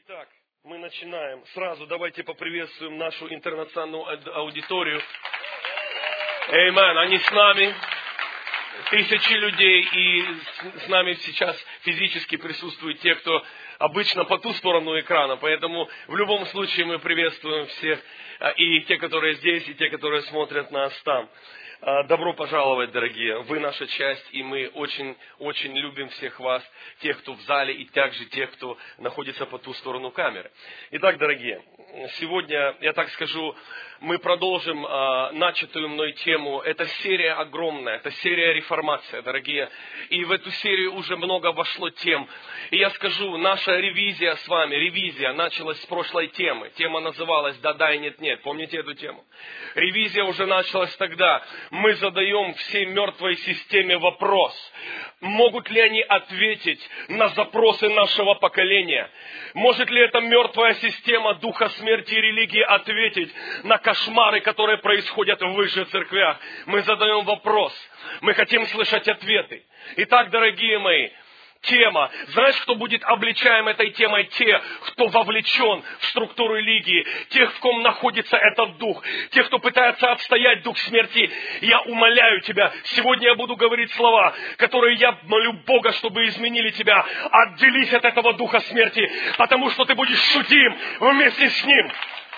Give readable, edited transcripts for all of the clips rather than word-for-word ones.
Итак, мы начинаем. Сразу давайте поприветствуем нашу интернациональную аудиторию. Аминь. Они с нами. Тысячи людей. И с нами сейчас физически присутствуют те, кто обычно по ту сторону экрана. Поэтому в любом случае мы приветствуем всех. И те, которые здесь, и те, которые смотрят нас там. Добро пожаловать, дорогие. Вы наша часть, и мы очень любим всех вас, тех, кто в зале, и также тех, кто находится по ту сторону камеры. Итак, дорогие, сегодня, я так скажу, мы продолжим начатую мной тему. Это серия огромная, это серия реформация, дорогие. И в эту серию уже много вошло тем. И я скажу, наша ревизия с вами, ревизия началась с прошлой темы. Тема называлась «Да-да» и «нет-нет». Помните эту тему? Ревизия уже началась тогда. Мы задаем всей мертвой системе вопрос. Могут ли они ответить на запросы нашего поколения? Может ли эта мертвая система духа смерти и религии ответить на кошмары, которые происходят в высших церквях? Мы задаем вопрос. Мы хотим слышать ответы. Итак, дорогие мои, тема. Знаешь, кто будет обличаем этой темой? Те, кто вовлечен в структуру религии. Тех, в ком находится этот дух. Тех, кто пытается отстоять дух смерти. Я умоляю тебя, сегодня я буду говорить слова, которые я молю Бога, чтобы изменили тебя. Отделись от этого духа смерти, потому что ты будешь судим вместе с ним.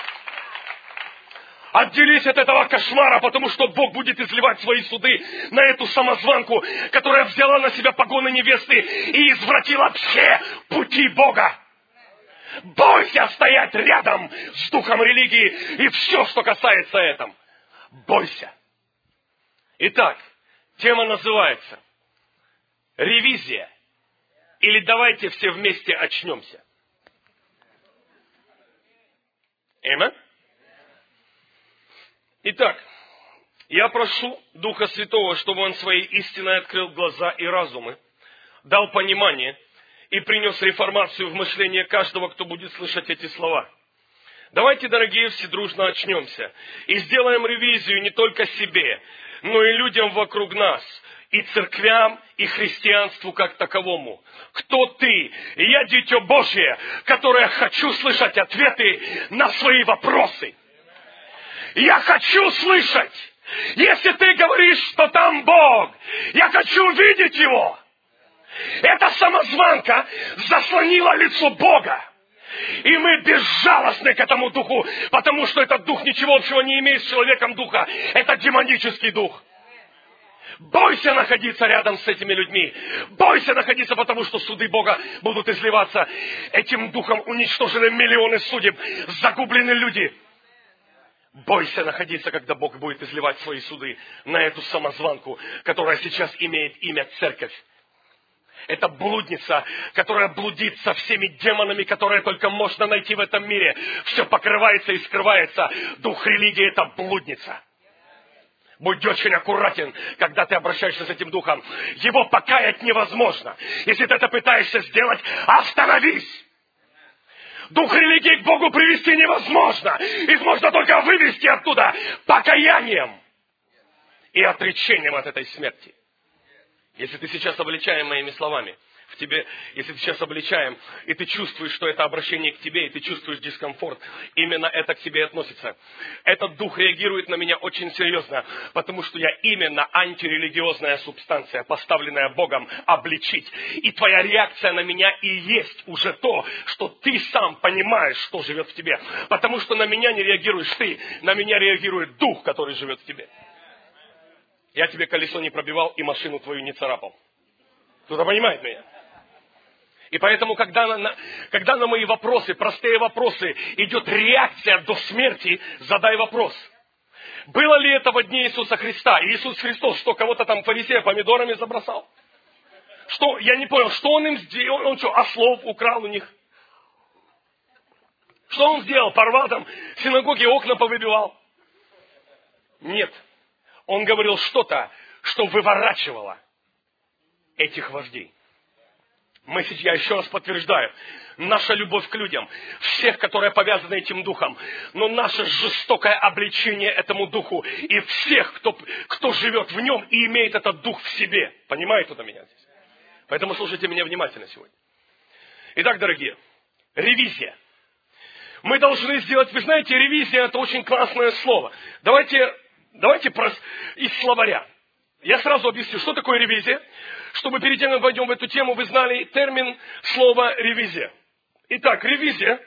Отделись от этого кошмара, потому что Бог будет изливать свои суды на эту самозванку, которая взяла на себя погоны невесты и извратила все пути Бога. Бойся стоять рядом с духом религии и все, что касается этого. Бойся. Итак, тема называется «Ревизия» или «Давайте все вместе очнемся». Аминь. Итак, я прошу Духа Святого, чтобы Он своей истиной открыл глаза и разумы, дал понимание и принес реформацию в мышление каждого, кто будет слышать эти слова. Давайте, дорогие, все дружно очнемся и сделаем ревизию не только себе, но и людям вокруг нас, и церквям, и христианству как таковому. Кто ты? Я дитё Божье, которое хочу слышать ответы на свои вопросы. Я хочу слышать, если ты говоришь, что там Бог, я хочу видеть Его. Эта самозванка заслонила лицо Бога. И мы безжалостны к этому духу, потому что этот дух ничего общего не имеет с человеком духа. Это демонический дух. Бойся находиться рядом с этими людьми. Бойся находиться, потому что суды Бога будут изливаться. Этим духом уничтожены миллионы судеб, загублены люди. Бойся находиться, когда Бог будет изливать свои суды на эту самозванку, которая сейчас имеет имя Церковь. Это блудница, которая блудит со всеми демонами, которые только можно найти в этом мире. Все покрывается и скрывается. Дух религии – это блудница. Будь очень аккуратен, когда ты обращаешься с этим духом. Его покаять невозможно. Если ты это пытаешься сделать, остановись. Дух религии к Богу привести невозможно. Их можно только вывести оттуда покаянием и отречением от этой смерти. Если ты сейчас обличаем моими словами, в тебе, если ты сейчас обличаем, и ты чувствуешь, что это обращение к тебе, и ты чувствуешь дискомфорт, именно это к тебе относится. Этот дух реагирует на меня очень серьезно, потому что я именно антирелигиозная субстанция, поставленная Богом обличить. И твоя реакция на меня и есть уже то, что ты сам понимаешь, что живет в тебе. Потому что на меня не реагируешь ты, на меня реагирует дух, который живет в тебе. Я тебе колесо не пробивал и машину твою не царапал. Кто-то понимает меня? И поэтому, когда на мои вопросы, простые вопросы, идет реакция до смерти, задай вопрос. Было ли это во дни Иисуса Христа? Иисус Христос, что кого-то там фарисея помидорами забросал? Что, я не понял, что он им сделал? Он что, ослов украл у них? Что он сделал? Порвал там синагоги, окна повыбивал? Нет. Он говорил что-то, что выворачивало этих вождей. Я еще раз подтверждаю, наша любовь к людям, всех, которые повязаны этим духом, но наше жестокое обличение этому духу и всех, кто живет в нем и имеет этот дух в себе. Понимаете, кто меня здесь? Поэтому слушайте меня внимательно сегодня. Итак, дорогие, Ревизия. Мы должны сделать, вы знаете, ревизия это очень классное слово. Давайте из словаря. Я сразу объясню, что такое ревизия. Чтобы перед тем, как войдем в эту тему, вы знали термин слова ревизия. Итак, ревизия,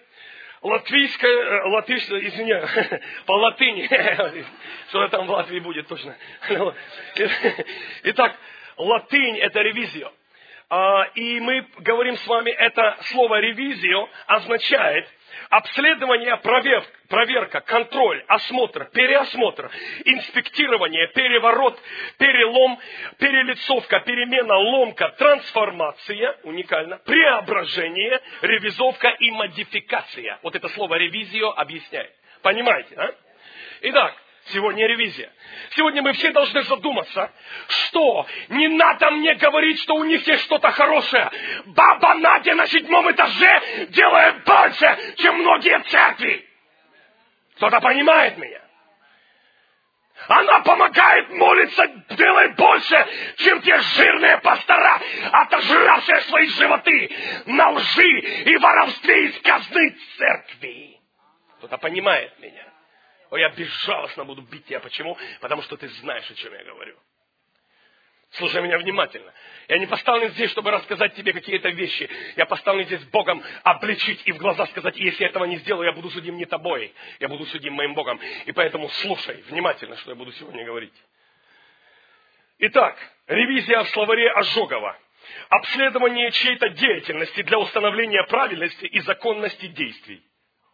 по латыни, что-то там в Латвии будет точно. Итак, латынь это ревизия. И мы говорим с вами, это слово ревизио означает обследование, проверка, контроль, осмотр, переосмотр, инспектирование, переворот, перелом, перелицовка, перемена, ломка, трансформация, уникально, преображение, ревизовка и модификация. Вот это слово ревизио объясняет. Понимаете, а? Итак, сегодня ревизия. Сегодня мы все должны задуматься, что не надо мне говорить, что у них есть что-то хорошее. Баба Надя на 7-м этаже делает больше, чем многие церкви. Кто-то понимает меня? Она помогает молиться, делает больше, чем те жирные пастора, отожравшие свои животы на лжи и воровстве из казны церкви. Кто-то понимает меня? Я безжалостно буду бить тебя. Почему? Потому что ты знаешь, о чем я говорю. Слушай меня внимательно. Я не поставлен здесь, чтобы рассказать тебе какие-то вещи. Я поставлен здесь Богом обличить и в глаза сказать, если я этого не сделаю, я буду судим не тобой. Я буду судим моим Богом. И поэтому слушай внимательно, что я буду сегодня говорить. Итак, ревизия в словаре Ожогова. Обследование чьей-то деятельности для установления правильности и законности действий.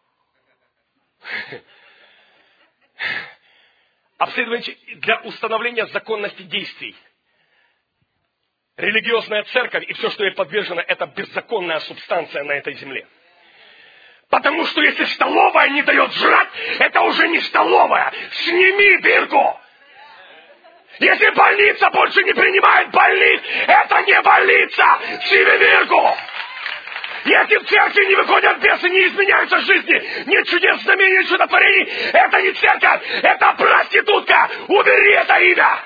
Обследование для установления законности действий. Религиозная церковь и все, что ей подвержено, это беззаконная субстанция на этой земле. Потому что если столовая не дает жрать, это уже не столовая. Сними бирку. Если больница больше не принимает больных, это не больница. Сними бирку. Если в церкви не выходят бесы, не изменяются жизни, нет чудес, знамений, чудотворений, это не церковь, это проститутка. Убери это имя.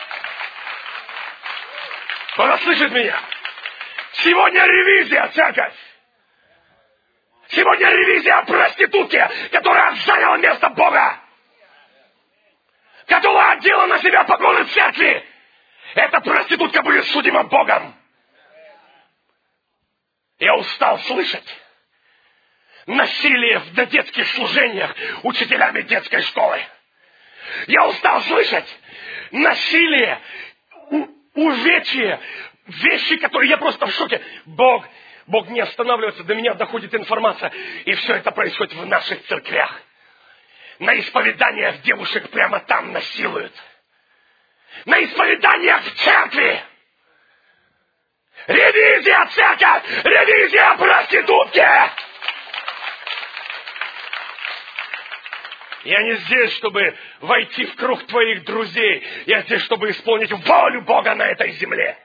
Кто слышит меня? Сегодня ревизия, церковь. Сегодня ревизия проститутки, которая заняла место Бога. Которая одела на себя погоны церкви. Эта проститутка будет судима Богом. Я устал слышать насилие в детских служениях учителями детской школы. Я устал слышать насилие, увечья, вещи, которые я просто в шоке. Бог не останавливается, до меня доходит информация. И все это происходит в наших церквях. На исповеданиях девушек прямо там насилуют. На исповеданиях в церкви. Ревизия, церковь! Ревизия, проститутки! Я не здесь, чтобы войти в круг твоих друзей. Я здесь, чтобы исполнить волю Бога на этой земле.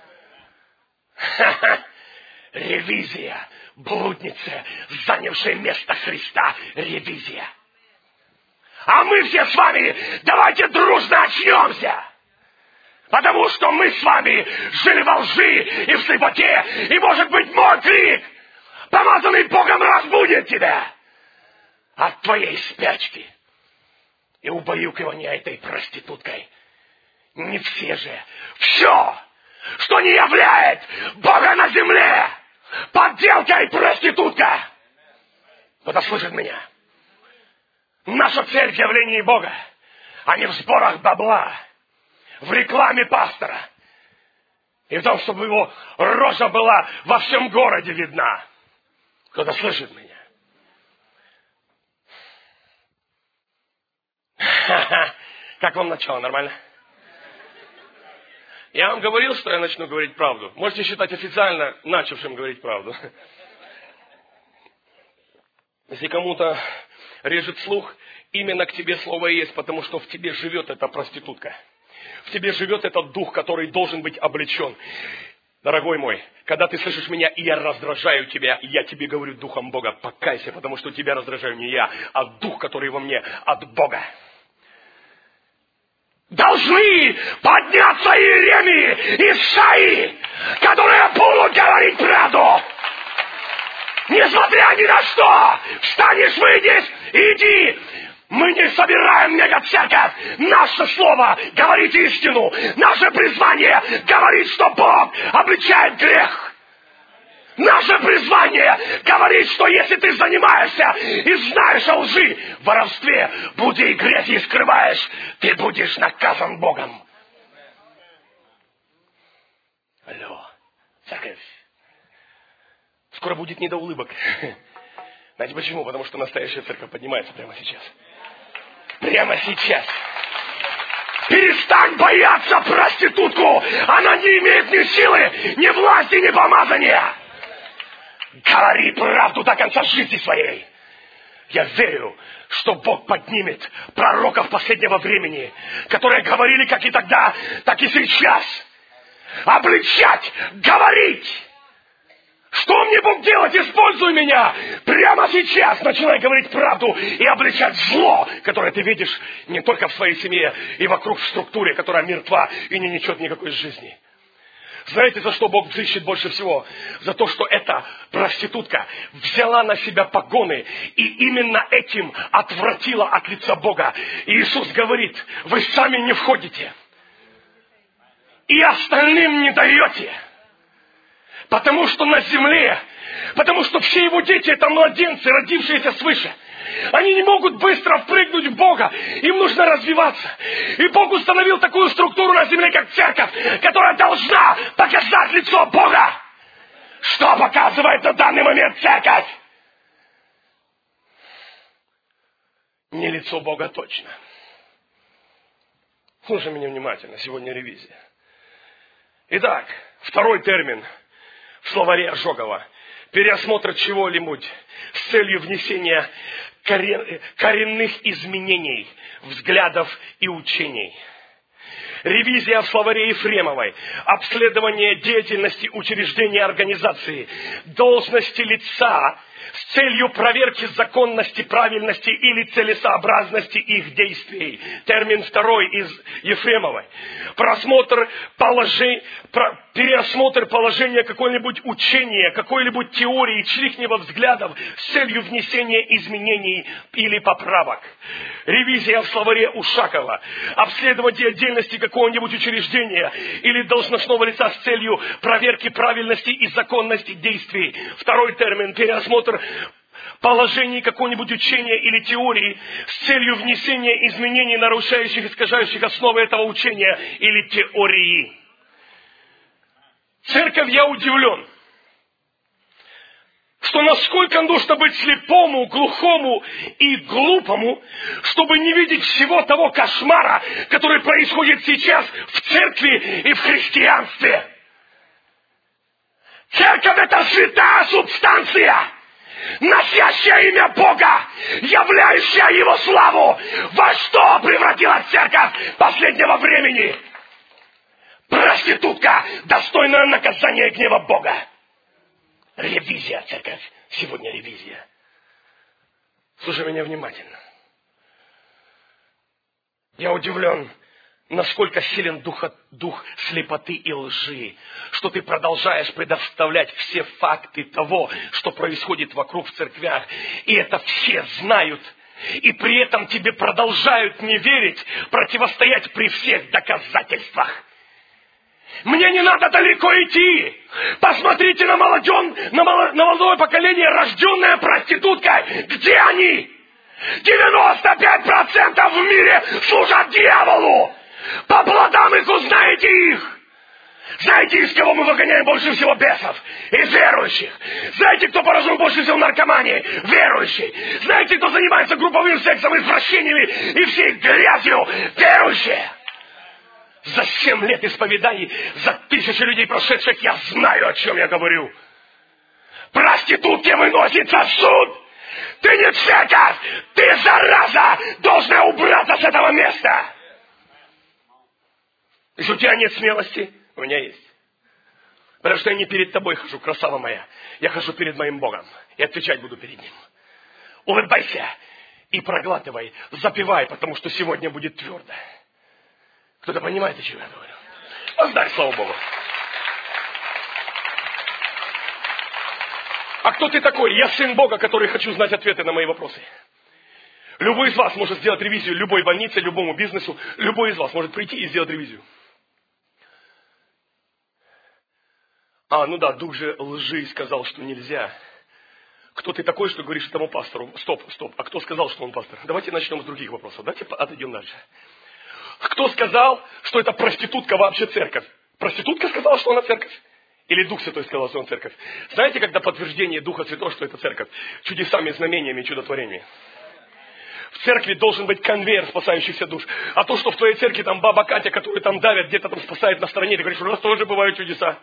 Ревизия. Блудницы, занявшие место Христа. Ревизия. А мы все с вами давайте дружно очнемся. Потому что мы с вами жили во лжи и в слепоте. И, может быть, мой крик, помазанный Богом, разбудит тебя от твоей спячки и убаюкивания этой проституткой. Не все же. Все, что не являет Бога на земле, подделка и проститутка. Кто-то слышит меня? Наша цель в явлении Бога, а не в сборах бабла, в рекламе пастора. И в том, чтобы его рожа была во всем городе видна. Кто-то слышит меня? Как вам начало? Нормально? Я вам говорил, что я начну говорить правду. Можете считать официально начавшим говорить правду. Если кому-то режет слух, именно к тебе слово есть, потому что в тебе живет эта проститутка. В тебе живет этот дух, который должен быть облечен. Дорогой мой, когда ты слышишь меня, и я раздражаю тебя, я тебе говорю духом Бога, покайся, потому что тебя раздражаю не я, а дух, который во мне от Бога. Должны подняться Иеремии и Исаии, которые будут говорить правду. Несмотря ни на что, встанешь, выйдешь, иди. Мы не собираем мега-церковь. Наше слово говорит истину. Наше призвание говорит, что Бог обличает грех. Наше призвание говорит, что если ты занимаешься и знаешь о лжи, воровстве, блуде и грехе скрываешь, ты будешь наказан Богом. Алло, церковь. Скоро будет не до улыбок. Знаете почему? Потому что настоящая церковь поднимается прямо сейчас. Прямо сейчас. Перестань бояться проститутку. Она не имеет ни силы, ни власти, ни помазания. Говори правду до конца жизни своей. Я верю, что Бог поднимет пророков последнего времени, которые говорили как и тогда, так и сейчас. Обличать, говорить. Что мне Бог делать? Используй меня! Прямо сейчас начинай говорить правду и обличать зло, которое ты видишь не только в своей семье и вокруг в структуре, которая мертва и не несет никакой жизни. Знаете, за что Бог взыщет больше всего? За то, что эта проститутка взяла на себя погоны и именно этим отвратила от лица Бога. И Иисус говорит, вы сами не входите и остальным не даете. Потому что на земле, потому что все его дети это младенцы, родившиеся свыше. Они не могут быстро впрыгнуть в Бога. Им нужно развиваться. И Бог установил такую структуру на земле, как церковь, которая должна показать лицо Бога. Что показывает на данный момент церковь? Не лицо Бога точно. Слушай меня внимательно, сегодня ревизия. Итак, второй термин в словаре Ожогова. Переосмотр чего-нибудь с целью внесения коренных изменений, взглядов и учений. Ревизия в словаре Ефремовой. Обследование деятельности учреждения организации, должности лица с целью проверки законности, правильности или целесообразности их действий. Термин второй из Ефремовой. Переосмотр положения какой-нибудь учения, какой-нибудь теории, чьих-либо взглядов с целью внесения изменений или поправок. Ревизия в словаре Ушакова. Обследование отдельности какого-нибудь учреждения или должностного лица с целью проверки правильности и законности действий. Второй термин. Переосмотр положений какого-нибудь учения или теории с целью внесения изменений, нарушающих, искажающих основы этого учения или теории. Церковь, я удивлен, что насколько нужно быть слепому, глухому и глупому, чтобы не видеть всего того кошмара, который происходит сейчас в церкви и в христианстве. Церковь — это святая субстанция, носящая имя Бога, являющая Его славу. Во что превратилась церковь последнего времени? Проститутка, достойная наказания и гнева Бога. Ревизия, церковь. Сегодня ревизия. Слушай меня внимательно. Я удивлен, насколько силен дух слепоты и лжи, что ты продолжаешь предоставлять все факты того, что происходит вокруг в церквях, и это все знают, и при этом тебе продолжают не верить, противостоять при всех доказательствах. Мне не надо далеко идти. Посмотрите на молодое поколение, рожденное проституткой. Где они? 95% в мире служат дьяволу. По плодам их узнаете их. Знаете, из кого мы выгоняем больше всего бесов? Из верующих. Знаете, кто поражен больше всего наркоманией? Верующий. Знаете, кто занимается групповым сексом, извращениями и всей грязью? Верующие. За 7 лет исповеданий, за 1000 людей прошедших, я знаю, о чем я говорю. Проститутке выносится суд. Ты не церковь, ты, зараза, должна убраться с этого места. Если у тебя нет смелости, у меня есть. Потому что я не перед тобой хожу, красава моя. Я хожу перед моим Богом и отвечать буду перед Ним. Улыбайся и проглатывай, запивай, потому что сегодня будет твердо. Кто-то понимает, о чем я говорю? Воздай, слава Богу. А кто ты такой? Я сын Бога, который хочу знать ответы на мои вопросы. Любой из вас может сделать ревизию любой больнице, любому бизнесу. Любой из вас может прийти и сделать ревизию. Ну да, дух же лжи сказал, что нельзя. Кто ты такой, что говоришь этому пастору? Стоп. А кто сказал, что он пастор? Давайте начнем с других вопросов. Давайте отойдем дальше. Кто сказал, что это проститутка вообще церковь? Проститутка сказала, что она церковь? Или Дух Святой сказал, что он церковь? Знаете, когда подтверждение Духа Святого, что это церковь? Чудесами, знамениями, чудотворениями. В церкви должен быть конвейер спасающихся душ. А то, что в твоей церкви там баба Катя, которую там давят, где-то там спасает на стороне, ты говоришь, у нас тоже бывают чудеса.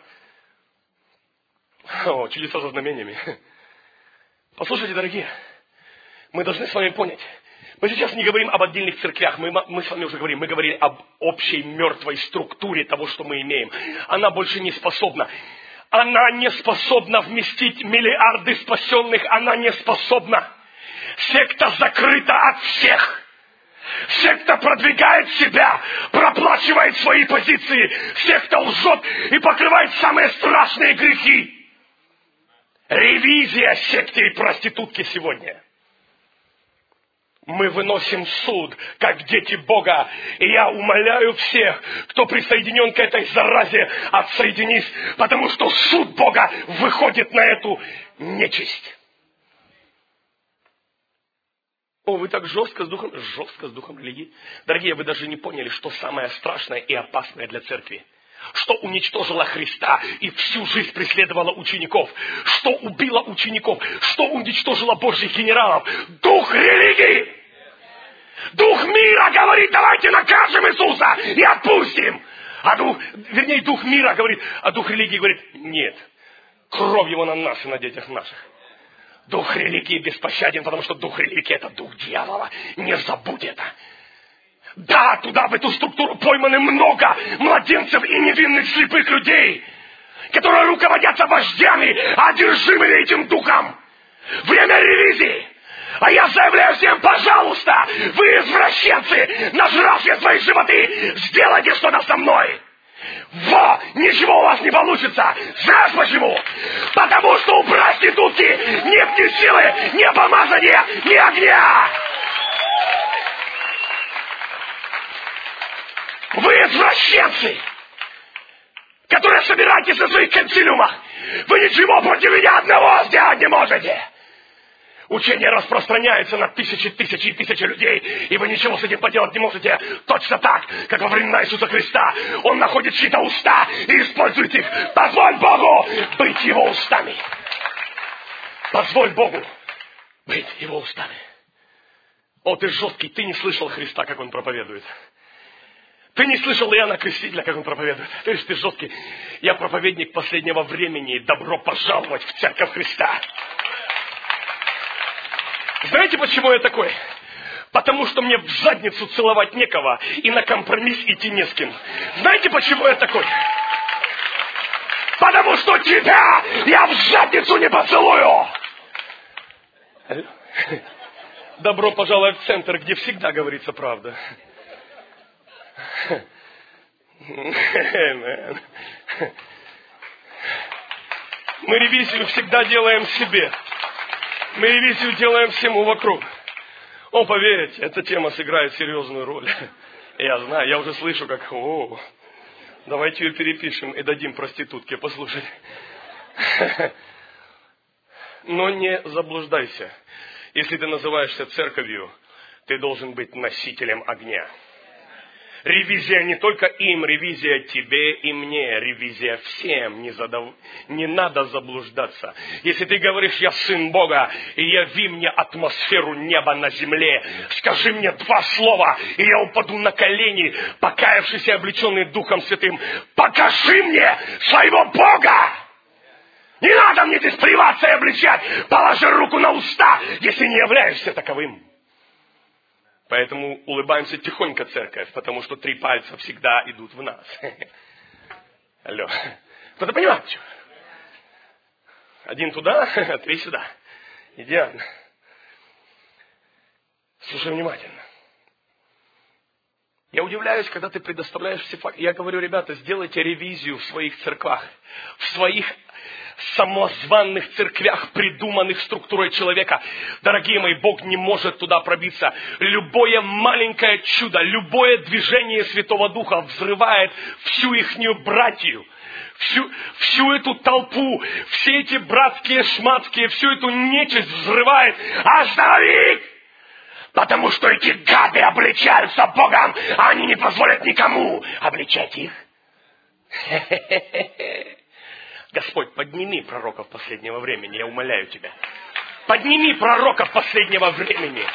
Чудеса за знамениями. Послушайте, дорогие, мы должны с вами понять. Мы сейчас не говорим об отдельных церквях, мы с вами уже говорим, мы говорили об общей мертвой структуре того, что мы имеем. Она больше не способна. Она не способна вместить миллиарды спасенных, она не способна. Секта закрыта от всех. Секта продвигает себя, проплачивает свои позиции. Секта лжет и покрывает самые страшные грехи. Ревизия секты и проститутки сегодня. Мы выносим суд, как дети Бога. И я умоляю всех, кто присоединен к этой заразе, отсоединись, потому что суд Бога выходит на эту нечисть. Вы так жестко с духом религии. Дорогие, вы даже не поняли, что самое страшное и опасное для церкви. Что уничтожило Христа и всю жизнь преследовало учеников. Что убило учеников. Что уничтожило Божьих генералов. Дух религии. Дух мира говорит, давайте накажем Иисуса и отпустим. Дух мира говорит, а дух религии говорит, нет. Кровь его на нас и на детях наших. Дух религии беспощаден, потому что дух религии это дух дьявола. Не забудь это. Да, туда, в эту структуру пойманы много младенцев и невинных слепых людей, которые руководятся вождями, одержимыми этим духом. Время ревизии. А я заявляю всем, пожалуйста, вы извращенцы, нажравшие свои животы, сделайте что-то со мной. Ничего у вас не получится. Знаешь почему? Потому что у проститутки нет ни силы, ни помазания, ни огня. Вы извращенцы, которые собираетесь на своих консилиумах. Вы ничего против меня одного сделать не можете. Учение распространяется на тысячи и тысячи людей, и вы ничего с этим поделать не можете. Точно так, как во времена Иисуса Христа. Он находит чьи-то уста и использует их. Позволь Богу быть его устами. Позволь Богу быть его устами. Ты жесткий, ты не слышал Христа, как он проповедует. Ты не слышал Иоанна Крестителя, как он проповедует. Ты жесткий. Я проповедник последнего времени. Добро пожаловать в Церковь Христа. Знаете, почему я такой? Потому что мне в задницу целовать некого и на компромисс идти не с кем. Знаете, почему я такой? Потому что тебя я в задницу не поцелую. Добро пожаловать в центр, где всегда говорится правда. Мы ревизию всегда делаем себе. Мы ревизию делаем всему вокруг. Поверьте, эта тема сыграет серьезную роль. Я знаю, я уже слышу, как, давайте ее перепишем и дадим проститутке послушать. Но не заблуждайся. Если ты называешься церковью, ты должен быть носителем огня. Ревизия не только им, ревизия тебе и мне, ревизия всем. Не надо заблуждаться. Если ты говоришь, я сын Бога, и яви мне атмосферу неба на земле, скажи мне 2 слова, и я упаду на колени, покаявшись и облеченный Духом Святым. Покажи мне своего Бога! Не надо мне здесь плеваться и обличать, положи руку на уста, если не являешься таковым. Поэтому улыбаемся тихонько, церковь, потому что 3 пальца всегда идут в нас. Алло. Кто-то понимает, что? 1 туда, 3 сюда. Идеально. Слушай внимательно. Я удивляюсь, когда ты предоставляешь все факты. Я говорю, ребята, сделайте ревизию в своих церквах, в своих самозванных церквях, придуманных структурой человека. Дорогие мои, Бог не может туда пробиться. Любое маленькое чудо, любое движение Святого Духа взрывает всю ихнюю братью, всю эту толпу, все эти братские, шматские, всю эту нечисть взрывает. Останови! Потому что эти гады обличаются Богом, а они не позволят никому обличать их. Господь, подними пророков последнего времени, я умоляю Тебя. Подними пророков последнего времени.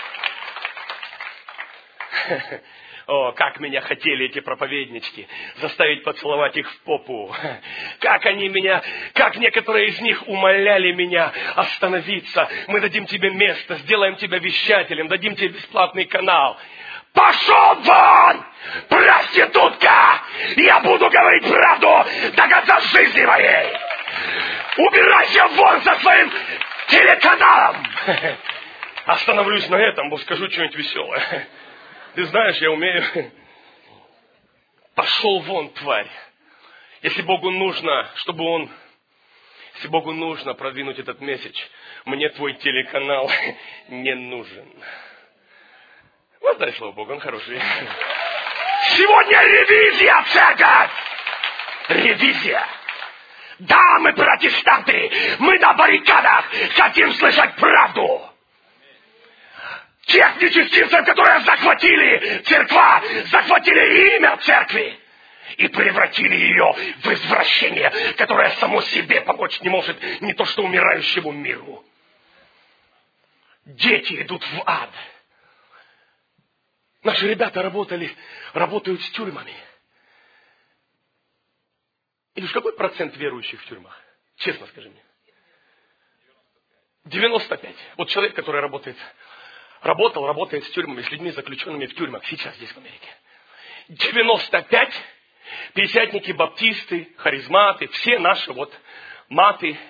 О, как меня хотели эти проповеднички заставить поцеловать их в попу. Как некоторые из них умоляли меня остановиться. Мы дадим тебе место, сделаем тебя вещателем, дадим тебе бесплатный канал. Пошел вон, проститутка! Я буду говорить правду до конца жизни моей! Убирайся вон со своим телеканалом! Остановлюсь на этом, скажу что-нибудь веселое. Ты знаешь, я умею. Пошел вон, тварь. Если Богу нужно, если Богу нужно продвинуть этот месседж, мне твой телеканал не нужен. Воздай слово Богу, он хороший. Сегодня ревизия, церковь! Ревизия! Да, мы протестанты, мы на баррикадах хотим слышать правду. Тех нечестивцев, которые захватили церква, захватили имя церкви и превратили ее в извращение, которое само себе помочь не может, не то что умирающему миру. Дети идут в ад. Наши ребята работают с тюрьмами. Или какой процент верующих в тюрьмах? Честно скажи мне. 95. Вот человек, который работает с тюрьмами, с людьми, заключенными в тюрьмах, сейчас здесь в Америке. 95 пятидесятники, баптисты, харизматы, все наши маты.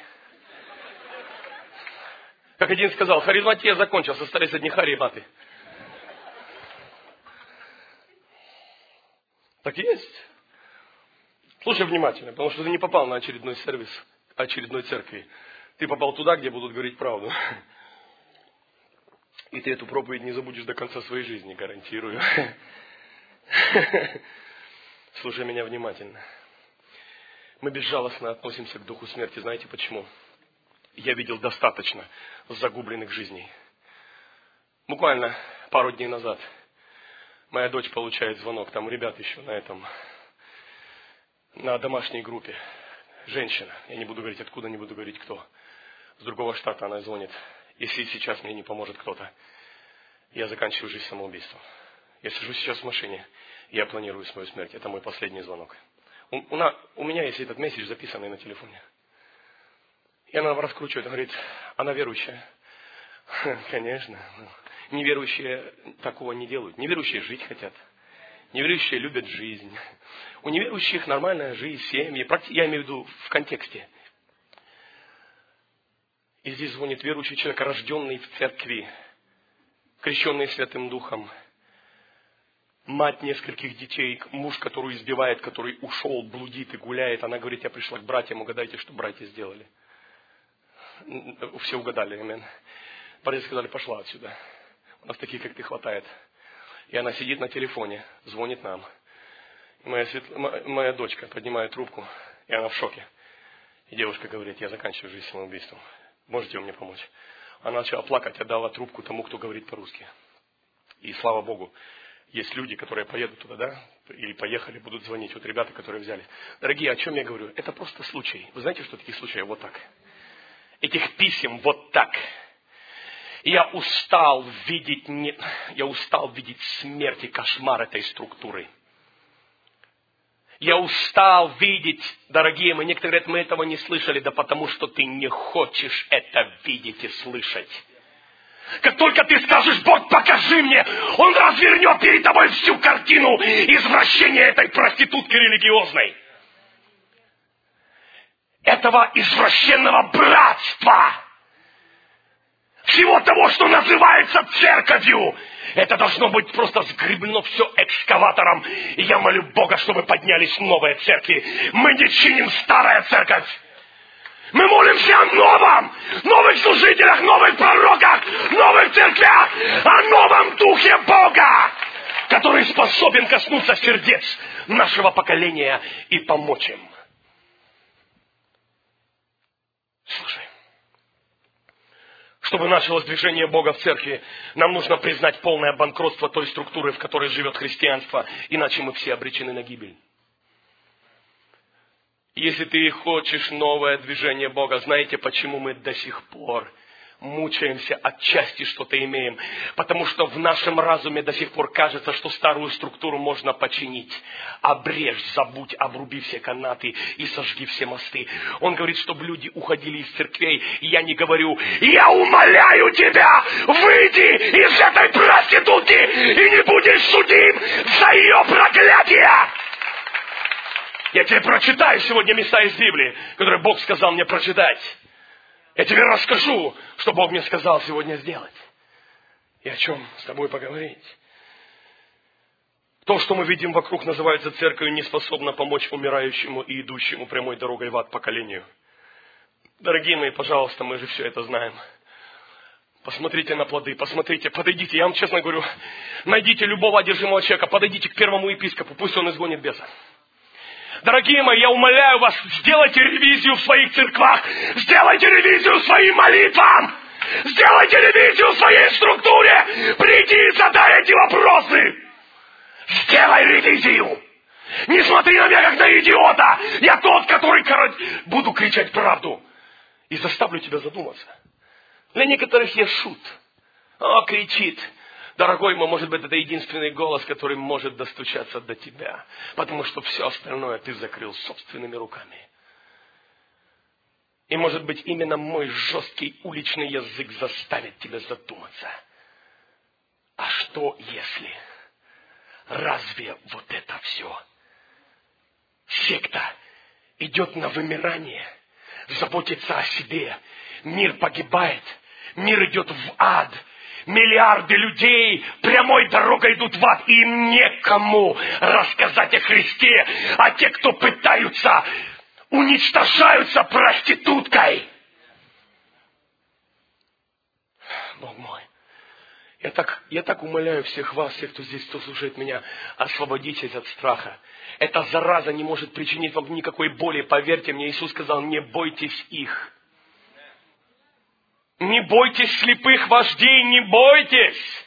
Как один сказал, харизматия закончилась, остались одни хариматы. Так и есть. Слушай внимательно, потому что ты не попал на очередной сервис очередной церкви. Ты попал туда, где будут говорить правду. И ты эту проповедь не забудешь до конца своей жизни, гарантирую. Слушай меня внимательно. Мы безжалостно относимся к духу смерти. Знаете почему? Я видел достаточно загубленных жизней. Буквально пару дней назад моя дочь получает звонок. Там ребят еще на домашней группе. Женщина. Я не буду говорить откуда, не буду говорить кто. С другого штата она звонит. Если сейчас мне не поможет кто-то, я заканчиваю жизнь самоубийством. Я сижу сейчас в машине, я планирую свою смерть. Это мой последний звонок. У меня есть этот месседж, записанный на телефоне. И она раскручивает, она говорит, она верующая. Конечно. Неверующие такого не делают. Неверующие жить хотят. Неверующие любят жизнь. У неверующих нормальная жизнь, семьи. Я имею в виду в контексте. И здесь звонит верующий человек, рожденный в церкви, крещенный Святым Духом, мать нескольких детей, муж, который избивает, который ушел, блудит и гуляет. Она говорит, я пришла к братьям, угадайте, что братья сделали. Все угадали, амин. Братья сказали, пошла отсюда. У нас таких, как ты, хватает. И она сидит на телефоне, звонит нам. И моя дочка поднимает трубку, и она в шоке. И девушка говорит, я заканчиваю жизнь самоубийством. Можете вы мне помочь? Она начала плакать, отдала трубку тому, кто говорит по-русски. И слава Богу, есть люди, которые поедут туда, да? Или поехали, будут звонить. Вот ребята, которые взяли. Дорогие, о чем я говорю? Это просто случай. Вы знаете, что такие случаи? Вот так. Этих писем вот так. Я устал видеть смерть и кошмар этой структуры. Я устал видеть, дорогие мои, некоторые говорят, мы этого не слышали, да потому что ты не хочешь это видеть и слышать. Как только ты скажешь, Бог, покажи мне, Он развернет перед тобой всю картину извращения этой проститутки религиозной. Этого извращенного братства всего того, что называется церковью. Это должно быть просто сгребно все экскаватором. И я молю Бога, чтобы поднялись новые церкви. Мы не чиним старая церковь. Мы молимся о новом, новых служителях, новых пророках, новых церквях, о новом Духе Бога, который способен коснуться сердец нашего поколения и помочь им. Слушай, чтобы началось движение Бога в церкви, нам нужно признать полное банкротство той структуры, в которой живет христианство, иначе мы все обречены на гибель. Если ты хочешь новое движение Бога, знаете, почему мы до сих пор мучаемся, отчасти что-то имеем? Потому что в нашем разуме до сих пор кажется, что старую структуру можно починить. Обрежь, забудь, обруби все канаты и сожги все мосты. Он говорит, чтобы люди уходили из церквей. И я не говорю: я умоляю тебя, выйди из этой проститутки и не будешь судим за ее проклятие. Я тебе прочитаю сегодня места из Библии, которые Бог сказал мне прочитать. Я тебе расскажу, что Бог мне сказал сегодня сделать. И о чем с тобой поговорить. То, что мы видим вокруг, называется церковью, не способно помочь умирающему и идущему прямой дорогой в ад поколению. Дорогие мои, пожалуйста, мы же все это знаем. Посмотрите на плоды, посмотрите, подойдите, я вам честно говорю, найдите любого одержимого человека, подойдите к первому епископу, пусть он изгонит беса. Дорогие мои, я умоляю вас, сделайте ревизию в своих церквах, сделайте ревизию своим молитвам, сделайте ревизию в своей структуре, приди и задай эти вопросы. Сделай ревизию. Не смотри на меня, как на идиота. Я тот, который буду кричать правду. И заставлю тебя задуматься. Для некоторых я шут. Кричит. Дорогой мой, может быть, это единственный голос, который может достучаться до тебя. Потому что все остальное ты закрыл собственными руками. И, может быть, именно мой жесткий уличный язык заставит тебя задуматься. А что если? Разве вот это все? Секта идет на вымирание, заботится о себе. Мир погибает, мир идет в ад. Миллиарды людей прямой дорогой идут в ад, и им некому рассказать о Христе, а те, кто пытаются, уничтожаются проституткой. Бог мой, я так умоляю всех вас, всех, кто здесь, кто слушает меня, освободитесь от страха. Эта зараза не может причинить вам никакой боли. Поверьте мне, Иисус сказал: не бойтесь их. Не бойтесь слепых вождей, не бойтесь.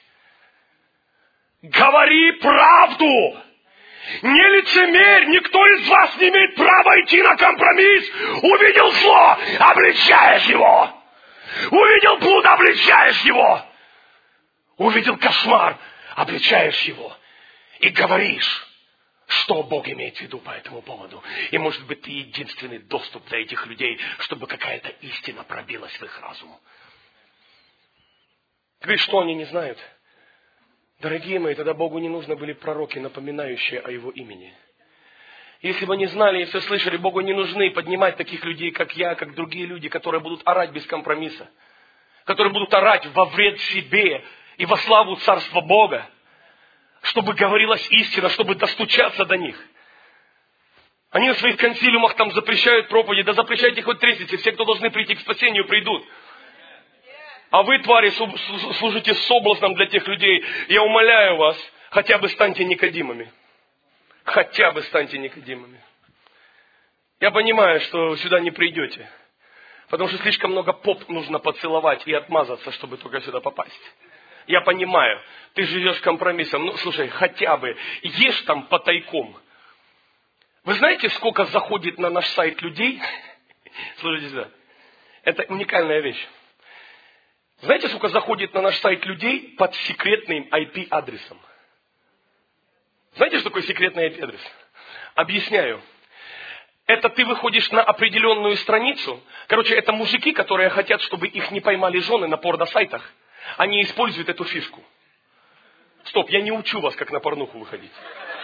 Говори правду. Не лицемерь, никто из вас не имеет права идти на компромисс. Увидел зло, обличаешь его. Увидел блуд, обличаешь его. Увидел кошмар, обличаешь его. И говоришь, что Бог имеет в виду по этому поводу. И может быть, ты единственный доступ для этих людей, чтобы какая-то истина пробилась в их разум. Говоришь, что они не знают? Дорогие мои, тогда Богу не нужны были пророки, напоминающие о Его имени. Если бы они знали и все слышали, Богу не нужны поднимать таких людей, как я, как другие люди, которые будут орать без компромисса. Которые будут орать во вред себе и во славу Царства Бога. Чтобы говорилась истина, чтобы достучаться до них. Они на своих консилиумах там запрещают проповеди, да запрещайте хоть тресните, все, кто должны прийти к спасению, придут. А вы, твари, служите соблазном для тех людей. Я умоляю вас, хотя бы станьте Никодимами. Хотя бы станьте Никодимами. Я понимаю, что сюда не придете. Потому что слишком много поп нужно поцеловать и отмазаться, чтобы только сюда попасть. Я понимаю, ты живешь компромиссом. Ну, слушай, хотя бы ешь там потайком. Вы знаете, сколько заходит на наш сайт людей? Слушайте сюда. Это уникальная вещь. Знаете, сколько заходит на наш сайт людей под секретным IP-адресом? Знаете, что такое секретный IP-адрес? Объясняю. Это ты выходишь на определенную страницу. Короче, это мужики, которые хотят, чтобы их не поймали жены на порно-сайтах. Они используют эту фишку. Стоп, я не учу вас, как на порнуху выходить.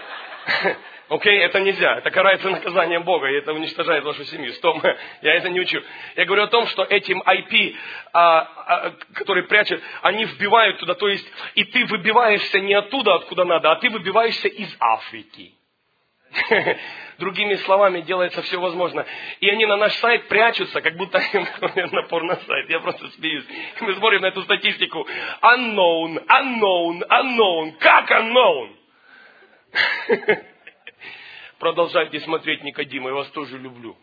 Окей, это нельзя. Это карается наказанием Бога, и это уничтожает вашу семью. Стоп, я это не учу. Я говорю о том, что этим IP, которые прячут, они вбивают туда, то есть, и ты выбиваешься не оттуда, откуда надо, а ты выбиваешься из Африки. Другими словами, делается все возможно. И они на наш сайт прячутся, как будто на порно-сайт. Я просто смеюсь. Мы смотрим на эту статистику. Unknown, unknown, unknown. Как unknown? Продолжайте смотреть Никодима, я вас тоже люблю.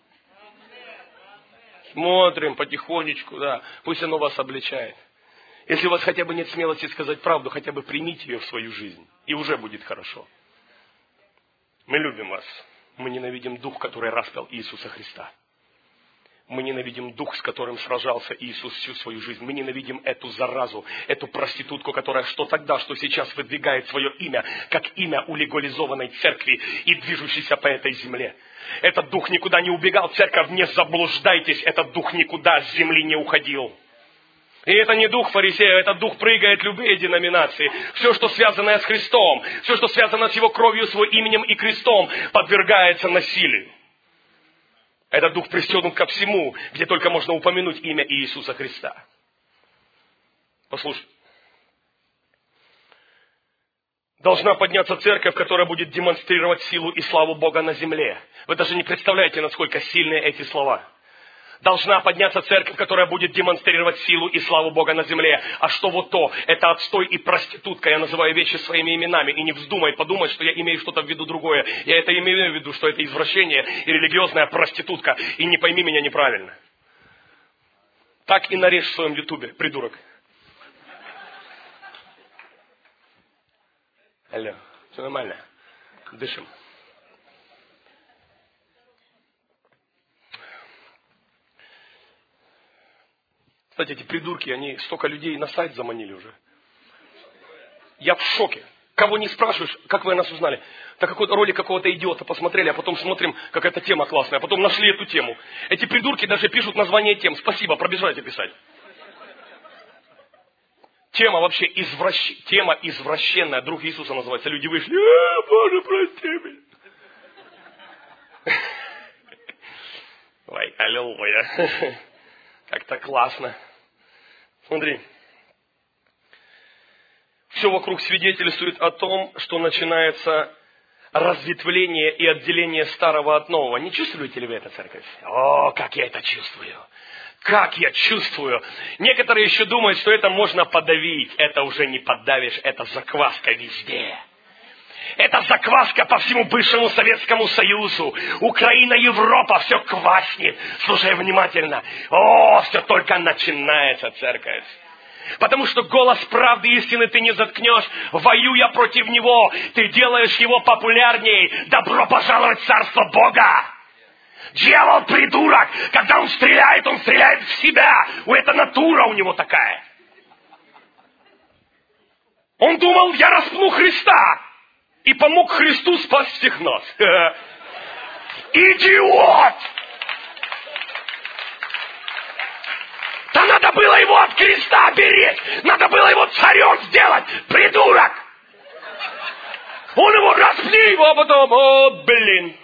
Смотрим потихонечку, да. Пусть оно вас обличает. Если у вас хотя бы нет смелости сказать правду, хотя бы примите ее в свою жизнь. И уже будет хорошо. Мы любим вас. Мы ненавидим дух, который распял Иисуса Христа. Мы ненавидим дух, с которым сражался Иисус всю свою жизнь. Мы ненавидим эту заразу, эту проститутку, которая что тогда, что сейчас выдвигает свое имя, как имя улегализованной церкви и движущейся по этой земле. Этот дух никуда не убегал, церковь, не заблуждайтесь, этот дух никуда с земли не уходил. И это не дух фарисея, этот дух прыгает в любые деноминации. Все, что связано с Христом, все, что связано с Его кровью, с Его именем и крестом, подвергается насилию. Этот дух пристегнут ко всему, где только можно упомянуть имя Иисуса Христа. Послушай. Должна подняться церковь, которая будет демонстрировать силу и славу Бога на земле. Вы даже не представляете, насколько сильны эти слова. Должна подняться церковь, которая будет демонстрировать силу и славу Бога на земле. А что вот то? Это отстой и проститутка. Я называю вещи своими именами. И не вздумай подумать, что я имею что-то в виду другое. Я это имею в виду, что это извращение и религиозная проститутка. И не пойми меня неправильно. Так и нарежь в своем ютубе, придурок. Алло, все нормально? Дышим. Кстати, эти придурки, они столько людей на сайт заманили уже. Я в шоке. Кого не спрашиваешь, как вы о нас узнали? Так какой-то ролик какого-то идиота посмотрели, а потом смотрим, какая-то тема классная, а потом нашли эту тему. Эти придурки даже пишут название тем. Спасибо, пробежайте писать. Тема вообще тема извращенная. Друг Иисуса называется. Люди вышли, Боже, прости меня. Ой, аллилуйя. Как-то классно. Смотри. Все вокруг свидетельствует о том, что начинается разветвление и отделение старого от нового. Не чувствуете ли вы это, церковь? О, как я это чувствую. Как я чувствую. Некоторые еще думают, что это можно подавить. Это уже не подавишь, это закваска везде. Это закваска по всему бывшему Советскому Союзу. Украина, Европа, все кваснет. Слушай внимательно. О, все только начинается, церковь. Потому что голос правды и истины ты не заткнешь, воюя против него. Ты делаешь его популярней. Добро пожаловать в Царство Бога. Дьявол придурок. Когда он стреляет в себя. Это натура у него такая. Он думал, я распну Христа. И помог Христу спасти всех нас. Идиот! Да надо было его от креста беречь. Надо было его царем сделать. Придурок! Он его распни его, а потом, о, блин.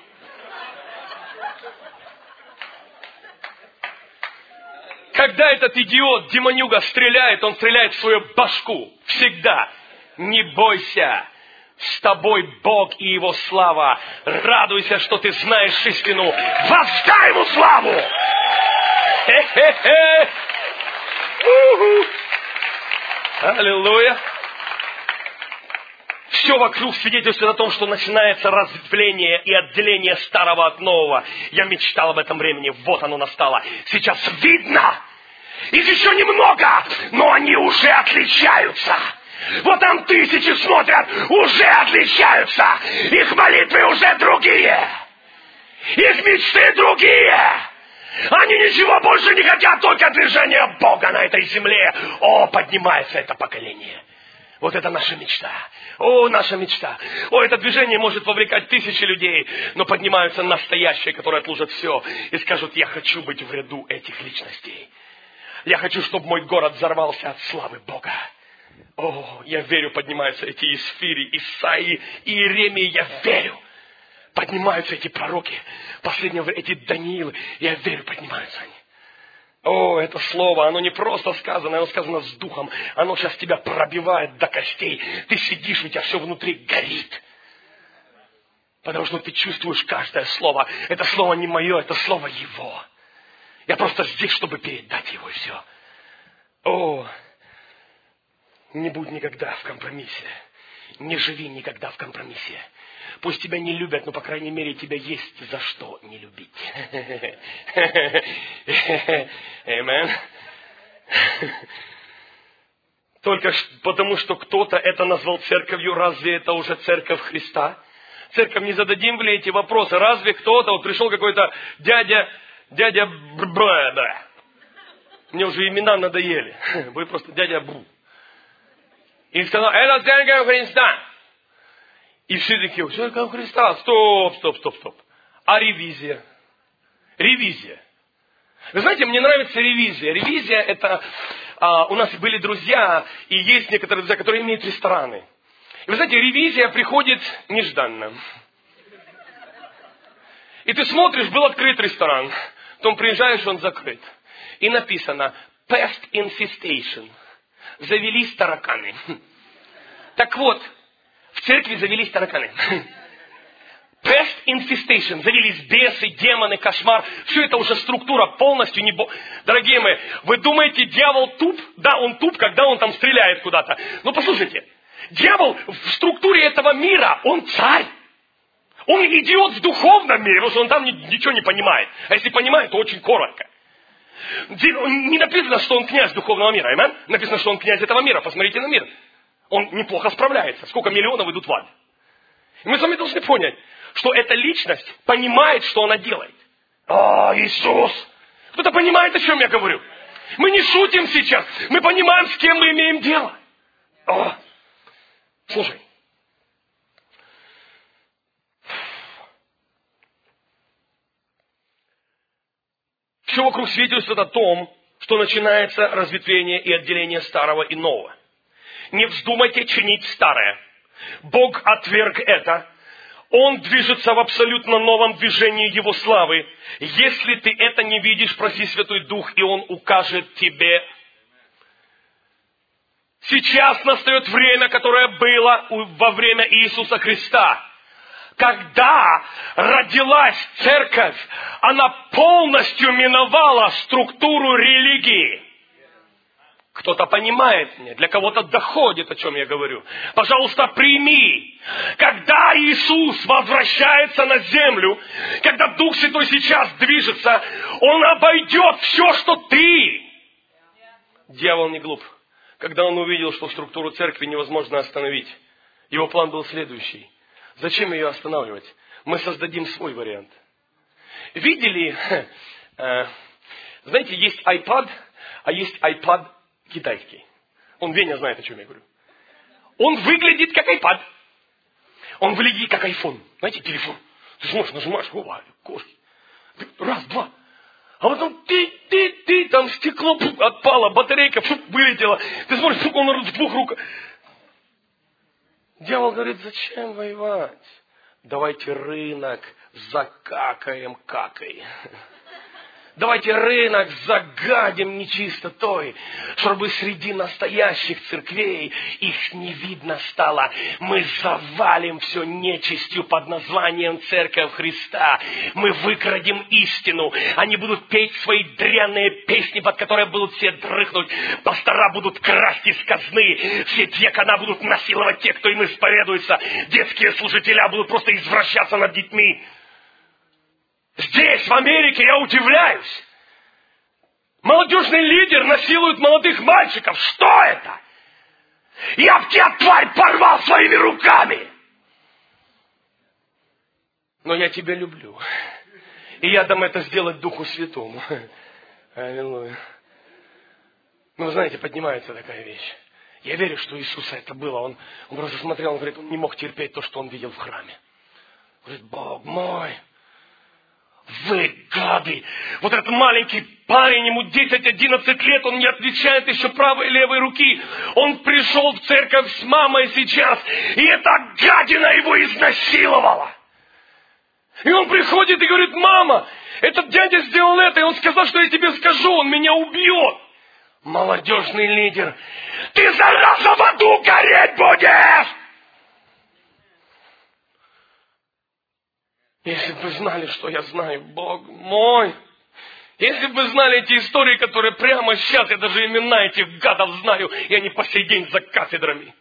Когда этот идиот, демонюга, стреляет, он стреляет в свою башку. Всегда. Не бойся. С тобой Бог и Его слава. Радуйся, что ты знаешь истину. Воздай Ему славу! Хе-хе-хе! Аллилуйя! Все вокруг свидетельствует о том, что начинается разветвление и отделение старого от нового. Я мечтал об этом времени. Вот оно настало. Сейчас видно. Их еще немного, но они уже отличаются. Вот там тысячи смотрят, уже отличаются. Их молитвы уже другие. Их мечты другие. Они ничего больше не хотят, только движение Бога на этой земле. О, поднимается это поколение. Вот это наша мечта. О, наша мечта. О, это движение может вовлекать тысячи людей, но поднимаются настоящие, которые отложат все и скажут, я хочу быть в ряду этих личностей. Я хочу, чтобы мой город взорвался от славы Бога. О, я верю, поднимаются эти Исфири, Исаии и Иеремии, я верю. Поднимаются эти пророки. Последнее время эти Даниилы. Я верю, поднимаются они. О, это слово, оно не просто сказано, оно сказано с духом. Оно сейчас тебя пробивает до костей. Ты сидишь, у тебя все внутри горит. Потому что ты чувствуешь каждое слово. Это слово не мое, это слово Его. Я просто здесь, чтобы передать Его, и все. О, не будь никогда в компромиссе. Не живи никогда в компромиссе. Пусть тебя не любят, но, по крайней мере, тебя есть за что не любить. Аминь. Только потому, что кто-то это назвал церковью, разве это уже церковь Христа? Церковь, не зададим ли эти вопросы? Разве кто-то, вот пришел какой-то дядя мне уже имена надоели. Вы просто дядя Бу. И сказал, это церковь Христа. И все такие, церковь Христа, стоп. А ревизия? Ревизия. Вы знаете, мне нравится ревизия. Ревизия это, у нас были друзья, и есть некоторые друзья, которые имеют рестораны. И вы знаете, ревизия приходит нежданно. И ты смотришь, был открыт ресторан, потом приезжаешь, он закрыт. И написано, pest infestation. Завелись тараканы. Так вот, в церкви завелись тараканы. Pest infestation. Завелись бесы, демоны, кошмар. Все это уже структура полностью не... Дорогие мои, вы думаете, дьявол туп? Да, он туп, когда он там стреляет куда-то. Но послушайте, дьявол в структуре этого мира, он царь. Он идиот в духовном мире, потому что он там ничего не понимает. А если понимает, то очень коротко. Не написано, что он князь духовного мира. Аминь? Написано, что он князь этого мира. Посмотрите на мир. Он неплохо справляется. Сколько миллионов идут в ад. И мы с вами должны понять, что эта личность понимает, что она делает. Иисус! Кто-то понимает, о чем я говорю? Мы не шутим сейчас. Мы понимаем, с кем мы имеем дело. Слушай. Все вокруг свидетельствует о том, что начинается разветвление и отделение старого и нового. Не вздумайте чинить старое. Бог отверг это. Он движется в абсолютно новом движении Его славы. Если ты это не видишь, проси Святой Дух, и Он укажет тебе. Сейчас настает время, которое было во время Иисуса Христа. Когда родилась церковь, она полностью миновала структуру религии. Кто-то понимает меня, для кого-то доходит, о чем я говорю. Пожалуйста, прими. Когда Иисус возвращается на землю, когда Дух Святой сейчас движется, Он обойдет все, что ты. Дьявол не глуп. Когда он увидел, что структуру церкви невозможно остановить, его план был следующий. Зачем ее останавливать? Мы создадим свой вариант. Видели, знаете, есть iPad, а есть iPad китайский. Веня знает, о чем я говорю. Он выглядит как iPad. Он выглядит как iPhone. Знаете, телефон. Ты смотришь, нажимаешь, кошки. Раз, два. А потом ты, там стекло отпало, батарейка вылетела. Ты смотришь, он в двух руках. Дьявол говорит, зачем воевать? Давайте рынок закакаем какой. Давайте рынок загадим нечистотой, чтобы среди настоящих церквей их не видно стало. Мы завалим все нечистью под названием Церковь Христа. Мы выкрадем истину. Они будут петь свои дрянные песни, под которые будут все дрыхнуть. Пастора будут красть из казны. Все диакона будут насиловать тех, кто им исповедуется. Детские служителя будут просто извращаться над детьми. Здесь, в Америке, я удивляюсь. Молодежный лидер насилует молодых мальчиков. Что это? Я б тебя, тварь, порвал своими руками. Но я тебя люблю. И я дам это сделать Духу Святому. Аллилуйя. Ну, вы знаете, поднимается такая вещь. Я верю, что Иисуса это было. Он просто смотрел, он говорит, он не мог терпеть то, что он видел в храме. Он говорит, Бог мой. Вы гады! Вот этот маленький парень, ему 10-11 лет, он не отличает еще правой и левой руки. Он пришел в церковь с мамой сейчас, и эта гадина его изнасиловала. И он приходит и говорит: мама, этот дядя сделал это, и он сказал, что я тебе скажу, он меня убьет. Молодежный лидер: ты, зараза, в аду гореть будешь! Если бы вы знали, что я знаю, Бог мой. Если бы вы знали эти истории, которые прямо сейчас, я даже имена этих гадов знаю, и они по сей день за кафедрами.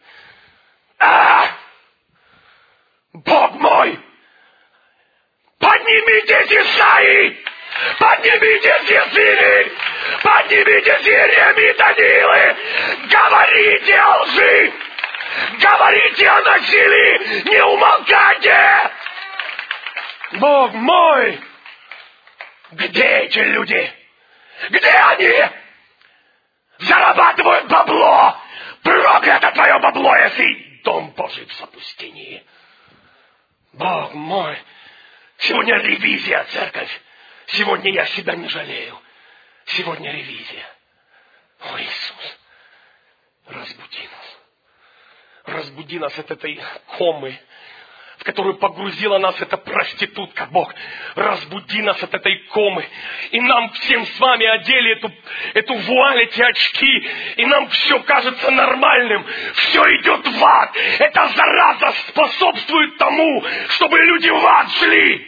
Бог мой! Поднимитесь, Исаии! Поднимитесь, Иезекииль! Поднимитесь, Иеремия и Даниилы! Говорите о лжи! Говорите о насилии! Не умолкайте! Бог мой! Где эти люди? Где они? Зарабатывают бабло! Проклято твое бабло, если дом Божий в запустении! Бог мой! Сегодня ревизия, церковь! Сегодня я себя не жалею. Сегодня ревизия. О, Иисус, разбуди нас. Разбуди нас от этой комы, в которую погрузила нас эта проститутка, Бог. Разбуди нас от этой комы. И нам всем с вами одели эту вуаль, эти очки. И нам все кажется нормальным. Все идет в ад. Эта зараза способствует тому, чтобы люди в ад шли.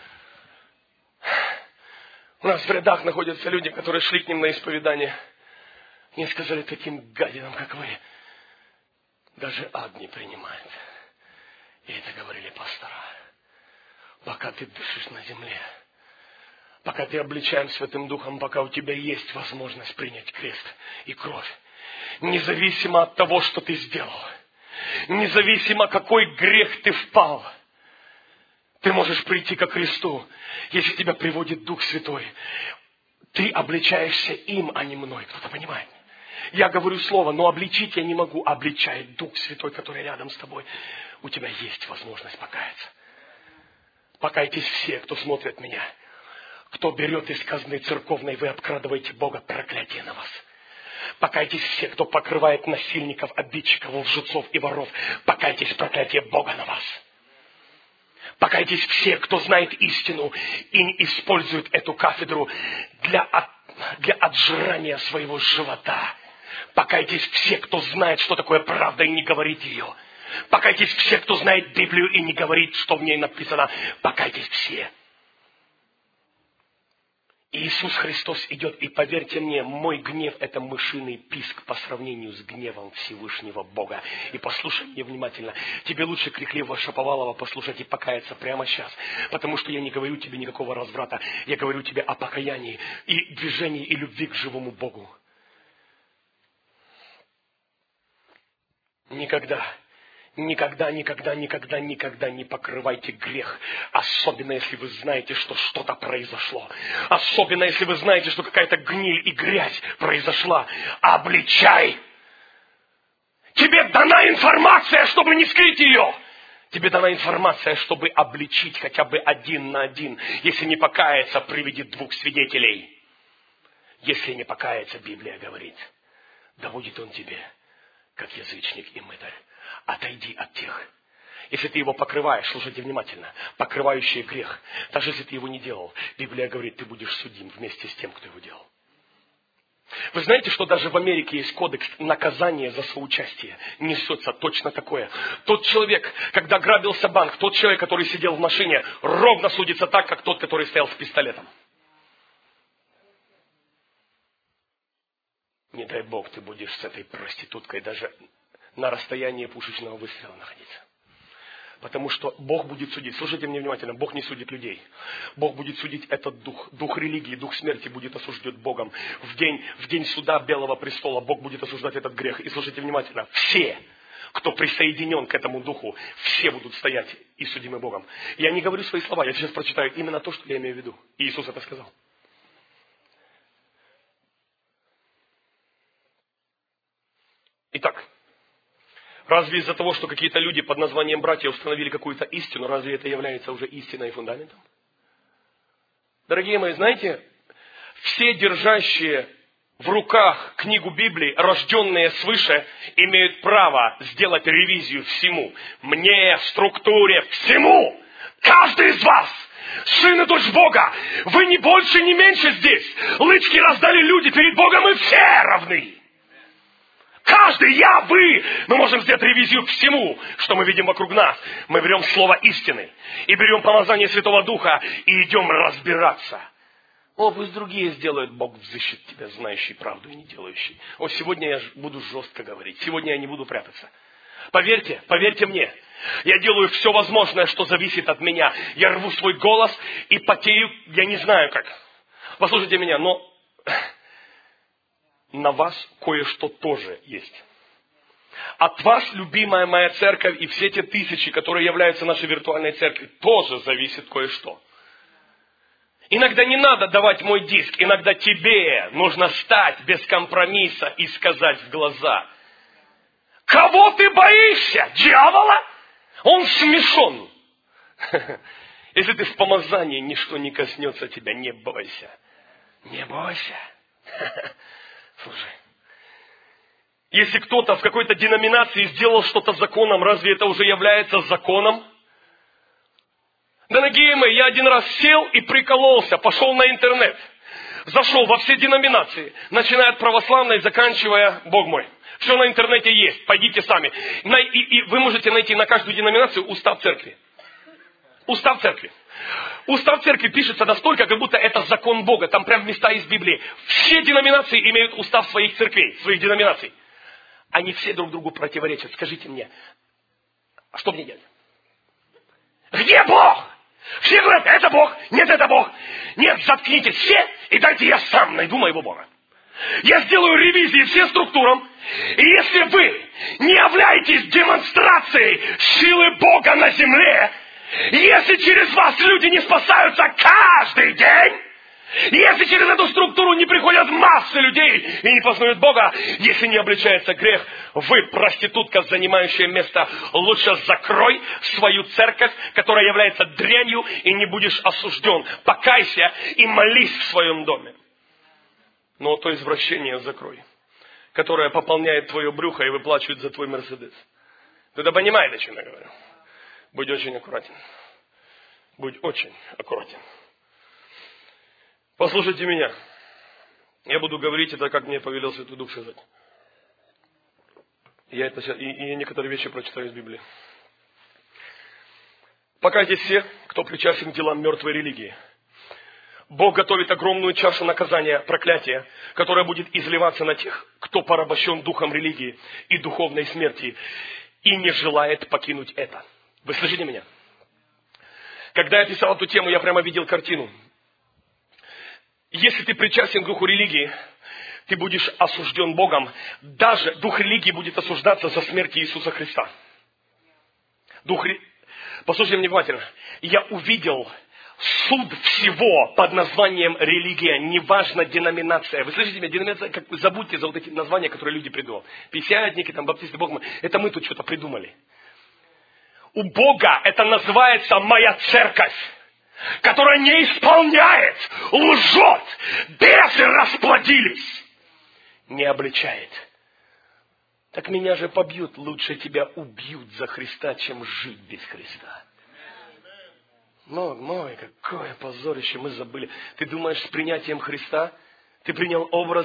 У нас в рядах находятся люди, которые шли к ним на исповедание. Мне сказали: таким гадинам, как вы, даже ад не принимает. И это говорили пастора. Пока ты дышишь на земле, пока ты обличаем Святым Духом, пока у тебя есть возможность принять крест и кровь, независимо от того, что ты сделал, независимо, какой грех ты впал, ты можешь прийти ко Христу, если тебя приводит Дух Святой. Ты обличаешься им, а не мной. Кто-то понимает? Я говорю слово, но обличить я не могу. Обличает Дух Святой, который рядом с тобой. У тебя есть возможность покаяться. Покайтесь все, кто смотрит меня. Кто берет из казны церковной, вы обкрадываете Бога, проклятие на вас. Покайтесь все, кто покрывает насильников, обидчиков, лжецов и воров. Покайтесь, проклятие Бога на вас. Покайтесь все, кто знает истину и использует эту кафедру для отжирания своего живота. Покайтесь все, кто знает, что такое правда, и не говорит ее. Покайтесь все, кто знает Библию и не говорит, что в ней написано. Покайтесь все. Иисус Христос идет, и поверьте мне, мой гнев – это мышиный писк по сравнению с гневом Всевышнего Бога. И послушай меня внимательно. Тебе лучше крикливого Шаповалова послушать и покаяться прямо сейчас. Потому что я не говорю тебе никакого разврата. Я говорю тебе о покаянии и движении и любви к живому Богу. Никогда не покрывайте грех. Особенно, если вы знаете, что что-то произошло. Особенно, если вы знаете, что какая-то гниль и грязь произошла. Обличай! Тебе дана информация, чтобы не скрыть ее. Тебе дана информация, чтобы обличить хотя бы 1 на 1. Если не покаяться, приведи 2 свидетелей. Если не покаяться, Библия говорит, да будет он тебе, как язычник и мытарь. Отойди от тех. Если ты его покрываешь, слушайте внимательно, покрывающий грех, даже если ты его не делал, Библия говорит, ты будешь судим вместе с тем, кто его делал. Вы знаете, что даже в Америке есть кодекс наказания за соучастие? Несется точно такое. Тот человек, когда грабился банк, тот человек, который сидел в машине, ровно судится так, как тот, который стоял с пистолетом. Не дай Бог, ты будешь с этой проституткой даже на расстоянии пушечного выстрела находиться. Потому что Бог будет судить. Слушайте мне внимательно. Бог не судит людей. Бог будет судить этот дух. Дух религии, дух смерти будет осужден Богом. В день суда Белого престола Бог будет осуждать этот грех. И слушайте внимательно. Все, кто присоединен к этому духу, все будут стоять и судимы Богом. Я не говорю свои слова. Я сейчас прочитаю именно то, что я имею в виду. И Иисус это сказал. Итак. Разве из-за того, что какие-то люди под названием братья установили какую-то истину, разве это является уже истиной и фундаментом? Дорогие мои, знаете, все держащие в руках книгу Библии, рожденные свыше, имеют право сделать ревизию всему. Мне, структуре, всему. Каждый из вас Сын и дочь Бога. Вы не больше, не меньше здесь. Лычки раздали люди, перед Богом мы все равны. Каждый, я, вы. Мы можем сделать ревизию всему, что мы видим вокруг нас. Мы берем слово истины и берем помазание Святого Духа и идем разбираться. О, пусть другие сделают, Бог взыщет тебя, знающий правду и не делающий. О, сегодня я буду жестко говорить, сегодня я не буду прятаться. Поверьте, поверьте мне, я делаю все возможное, что зависит от меня. Я рву свой голос и потею, я не знаю как. Послушайте меня, но на вас кое-что тоже есть. От вас, любимая моя церковь, и все те тысячи, которые являются нашей виртуальной церковью, тоже зависит кое-что. Иногда не надо давать мой диск, иногда тебе нужно встать без компромисса и сказать в глаза: кого ты боишься? Дьявола? Он смешон. Если ты в помазании, ничто не коснется тебя, не бойся. Не бойся. Слушай, если кто-то в какой-то деноминации сделал что-то законом, разве это уже является законом? Дорогие мои, я один раз сел и прикололся, пошел на интернет. Зашел во все деноминации, начиная от православной, заканчивая, Бог мой. Все на интернете есть, пойдите сами. И вы можете найти на каждую деноминацию устав церкви. Устав церкви. Устав церкви пишется настолько, как будто это закон Бога. Там прям места из Библии. Все деноминации имеют устав своих церквей, своих деноминаций. Они все друг другу противоречат. Скажите мне, а что мне делать? Где Бог? Все говорят, это Бог, нет, это Бог. Нет, заткнитесь все и дайте я сам найду моего Бога. Я сделаю ревизии всем структурам. И если вы не являетесь демонстрацией силы Бога на земле, если через вас люди не спасаются каждый день, если через эту структуру не приходят массы людей и не познают Бога, если не обличается грех, вы, проститутка, занимающая место, лучше закрой свою церковь, которая является дрянью, и не будешь осужден. Покайся и молись в своем доме. Но то извращение закрой, которое пополняет твое брюхо и выплачивает за твой Мерседес. Ты-то понимаешь, о чем я говорю? Будь очень аккуратен. Будь очень аккуратен. Послушайте меня. Я буду говорить это, как мне повелел Святой Дух сказать. Я некоторые вещи прочитаю из Библии. Покайтесь все, кто причастен к делам мертвой религии. Бог готовит огромную чашу наказания, проклятия, которая будет изливаться на тех, кто порабощен духом религии и духовной смерти и не желает покинуть это. Вы слышите меня? Когда я писал эту тему, я прямо видел картину. Если ты причастен к духу религии, ты будешь осужден Богом. Даже дух религии будет осуждаться за смерть Иисуса Христа. Послушайте меня внимательно. Я увидел суд всего под названием религия, неважно деноминация. Вы слышите меня? Деноминация, забудьте за вот эти названия, которые люди придумали. Пятидесятники, баптисты, Бог мой. Это мы тут что-то придумали. У Бога это называется моя церковь, которая не исполняет, лжет, бесы расплодились, не обличает. Так меня же побьют, лучше тебя убьют за Христа, чем жить без Христа. Мой, какое позорище, мы забыли. Ты думаешь, с принятием Христа ты принял образ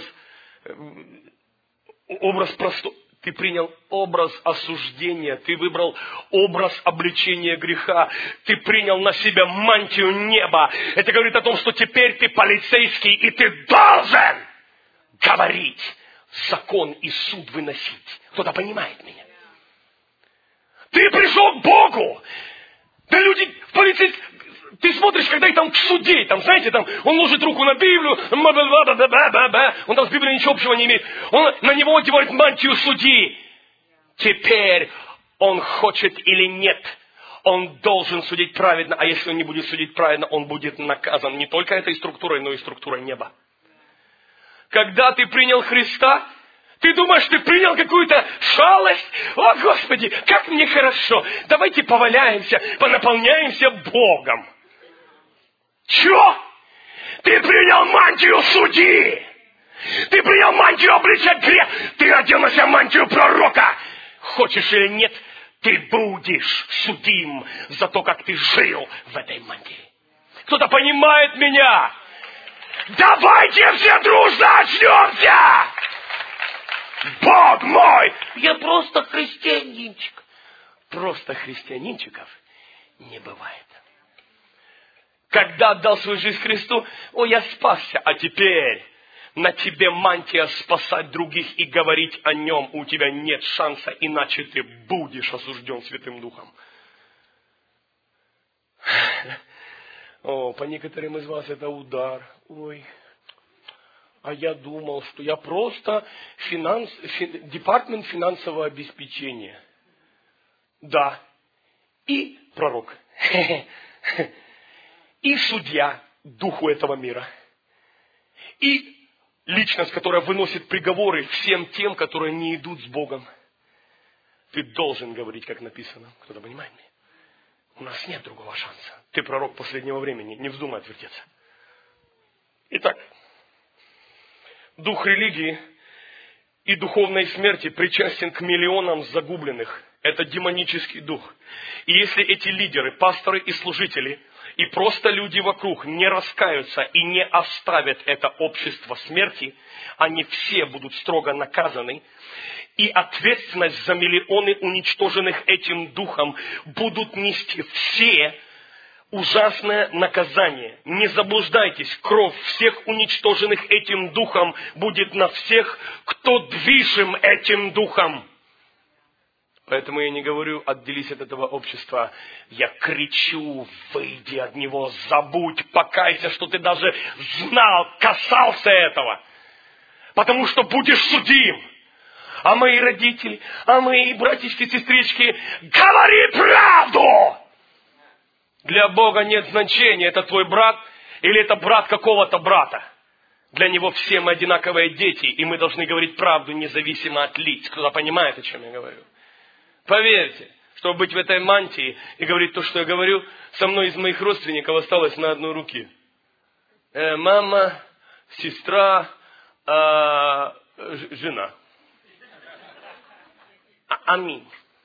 простой. Ты принял образ осуждения, ты выбрал образ обличения греха, ты принял на себя мантию неба. Это говорит о том, что теперь ты полицейский, и ты должен говорить, закон и суд выносить. Кто-то понимает меня? Ты пришел к Богу. Да люди в полицейском... Ты смотришь, когда их там к суде, там, знаете, там, он ложит руку на Библию, он там с Библией ничего общего не имеет. На него одевает мантию судьи. Теперь он хочет или нет, он должен судить праведно, а если он не будет судить праведно, он будет наказан не только этой структурой, но и структурой неба. Когда ты принял Христа, ты думаешь, ты принял какую-то шалость? О, Господи, как мне хорошо. Давайте поваляемся, понаполняемся Богом. Чё? Ты принял мантию судьи. Ты принял мантию обличать грех. Ты одел на себя мантию пророка. Хочешь или нет, ты будешь судим за то, как ты жил в этой мантии. Кто-то понимает меня? Давайте все дружно очнемся! Бог мой! Я просто христианинчик. Просто христианинчиков не бывает. Когда отдал свою жизнь Христу, я спасся, а теперь на тебе мантия спасать других и говорить о нем. У тебя нет шанса, иначе ты будешь осужден Святым Духом. По некоторым из вас это удар. Ой, а я думал, что я просто департамент финансового обеспечения. Да, и пророк, и судья духу этого мира, и личность, которая выносит приговоры всем тем, которые не идут с Богом. Ты должен говорить, как написано. Кто-то понимает меня? У нас нет другого шанса. Ты пророк последнего времени, не вздумай отвертеться. Итак, дух религии и духовной смерти причастен к миллионам загубленных. Это демонический дух. И если эти лидеры, пасторы и служители, и просто люди вокруг не раскаются и не оставят это общество смерти, они все будут строго наказаны. И ответственность за миллионы уничтоженных этим духом будут нести все ужасное наказание. Не заблуждайтесь, кровь всех уничтоженных этим духом будет на всех, кто движим этим духом. Поэтому я не говорю, отделись от этого общества. Я кричу, выйди от него, забудь, покайся, что ты даже знал, касался этого. Потому что будешь судим. А мои родители, а мои братички, сестрички, говори правду! Для Бога нет значения, это твой брат или это брат какого-то брата. Для него все мы одинаковые дети, и мы должны говорить правду, независимо от лиц. Кто-то понимает, о чем я говорю? Поверьте, чтобы быть в этой мантии и говорить то, что я говорю, со мной из моих родственников осталось на одной руке. Мама, сестра, жена. Аминь.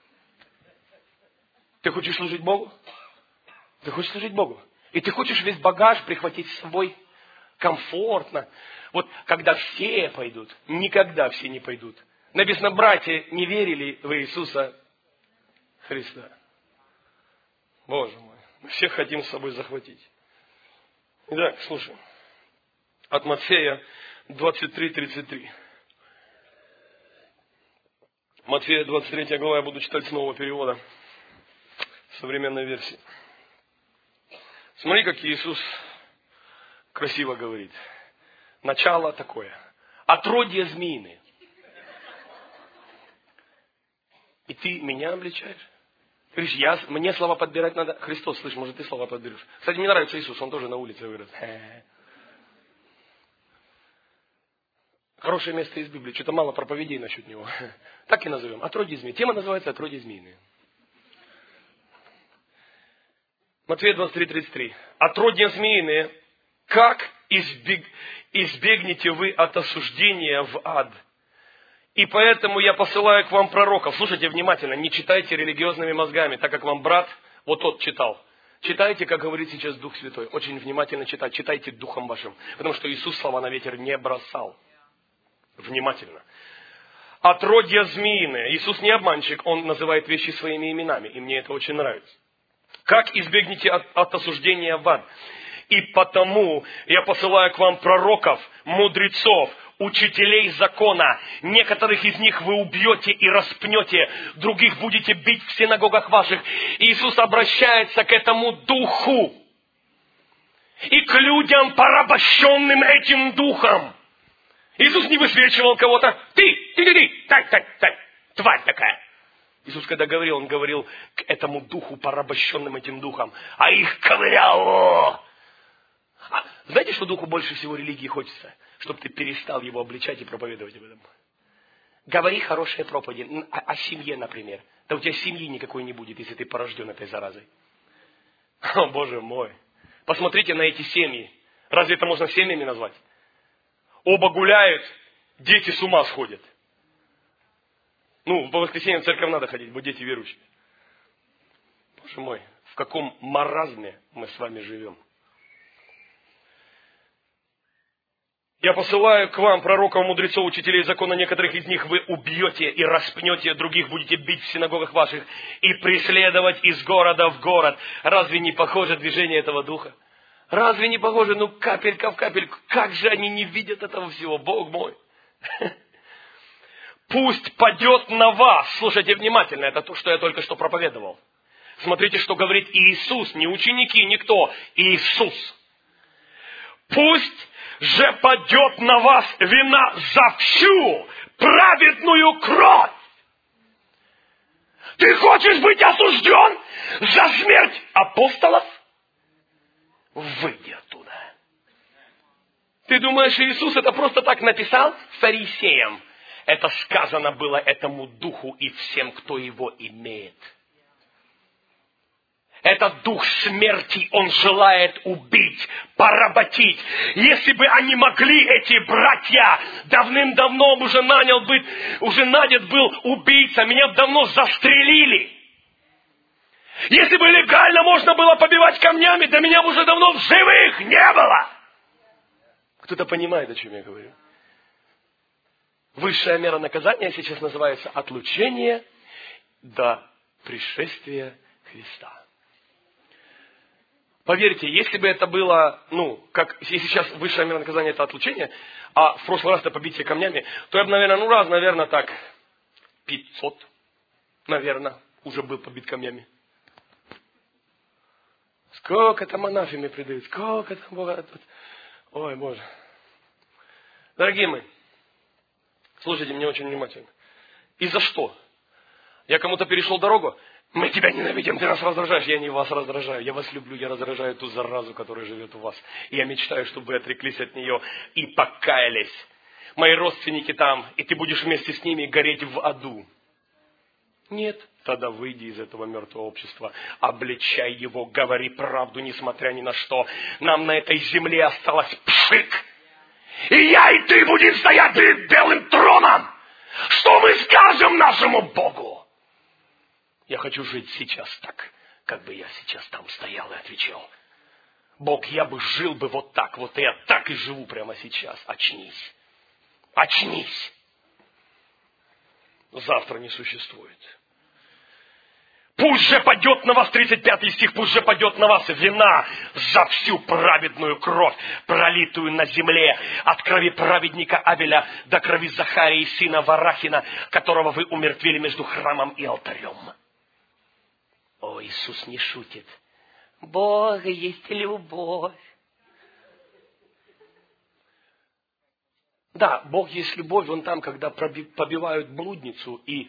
Ты хочешь служить Богу? Ты хочешь служить Богу? И ты хочешь весь багаж прихватить с собой комфортно. Вот когда все пойдут, никогда все не пойдут. Написано, братья не верили в Иисуса Христа. Боже мой, мы всех хотим с собой захватить. Итак, слушай. От Матфея 23:33. Матфея 23 глава, я буду читать с нового перевода, современной версии. Смотри, как Иисус красиво говорит. Начало такое. Отродье змеиное. И ты меня обличаешь? Говоришь, мне слова подбирать надо. Христос, слышь, может, ты слова подберешь. Кстати, мне нравится Иисус, он тоже на улице вырос. Хорошее место из Библии. Что-то мало проповедей насчет него. Так и назовем. Отродье змеи. Тема называется «Отродье змеиное». Матфея 23:33. Отродье змеиное, как избегнете вы от осуждения в ад? И поэтому я посылаю к вам пророков. Слушайте внимательно, не читайте религиозными мозгами, так как вам брат вот тот читал. Читайте, как говорит сейчас Дух Святой. Очень внимательно читать. Читайте Духом вашим. Потому что Иисус слова на ветер не бросал. Внимательно. Отродье змеиное. Иисус не обманщик, Он называет вещи своими именами. И мне это очень нравится. Как избегнете от осуждения в ад? И потому я посылаю к вам пророков, мудрецов, учителей закона. Некоторых из них вы убьете и распнете, других будете бить в синагогах ваших. Иисус обращается к этому духу и к людям, порабощенным этим духом. Иисус не высвечивал кого-то. Ты, тварь такая. Иисус, когда говорил, Он говорил к этому духу, порабощенным этим духом, а их ковырял. Знаете, что духу больше всего религии хочется? Чтобы ты перестал его обличать и проповедовать об этом. Говори хорошие проповеди о семье, например. Да у тебя семьи никакой не будет, если ты порожден этой заразой. О, Боже мой. Посмотрите на эти семьи. Разве это можно семьями назвать? Оба гуляют, дети с ума сходят. В воскресенье в церковь надо ходить, будь дети верующие. Боже мой, в каком маразме мы с вами живем. Я посылаю к вам пророков, мудрецов, учителей закона, некоторых из них вы убьете и распнете, других будете бить в синагогах ваших и преследовать из города в город. Разве не похоже движение этого духа? Разве не похоже, капелька в капельку? Как же они не видят этого всего, Бог мой? Пусть падет на вас. Слушайте внимательно, это то, что я только что проповедовал. Смотрите, что говорит Иисус, не ученики, никто, Иисус. Пусть же падет на вас вина за всю праведную кровь. Ты хочешь быть осужден за смерть апостолов? Выйди оттуда. Ты думаешь, Иисус это просто так написал фарисеям? Это сказано было этому духу и всем, кто его имеет. Этот дух смерти, он желает убить, поработить. Если бы они могли, эти братья, давным-давно уже нанят был убийца, меня давно застрелили. Если бы легально можно было побивать камнями, да меня уже давно в живых не было. Кто-то понимает, о чем я говорю? Высшая мера наказания сейчас называется отлучение до пришествия Христа. Поверьте, если бы это было, если сейчас высшее мера наказания это отлучение, а в прошлый раз это побитие камнями, то я бы, наверное, 500, уже был побит камнями. Сколько там анафеме предают, сколько там бывает. Ой, Боже. Дорогие мои, слушайте меня очень внимательно. И за что? Я кому-то перешел дорогу, мы тебя ненавидим, ты нас раздражаешь. Я не вас раздражаю, я вас люблю, я раздражаю ту заразу, которая живет у вас. И я мечтаю, чтобы вы отреклись от нее и покаялись. Мои родственники там, и ты будешь вместе с ними гореть в аду. Нет, тогда выйди из этого мертвого общества, обличай его, говори правду, несмотря ни на что. Нам на этой земле осталось пшик. И я, и ты будем стоять перед белым троном. Что мы скажем нашему Богу? Я хочу жить сейчас так, как бы я сейчас там стоял и отвечал. Бог, я бы жил бы вот так, вот я так и живу прямо сейчас. Очнись. Очнись. Завтра не существует. Пусть же падет на вас, 35 стих, пусть же падет на вас вина за всю праведную кровь, пролитую на земле, от крови праведника Авеля до крови Захарии, сына Варахина, которого вы умертвили между храмом и алтарем. О, Иисус не шутит. Бог есть любовь. Да, Бог есть любовь, он там, когда побивают блудницу, и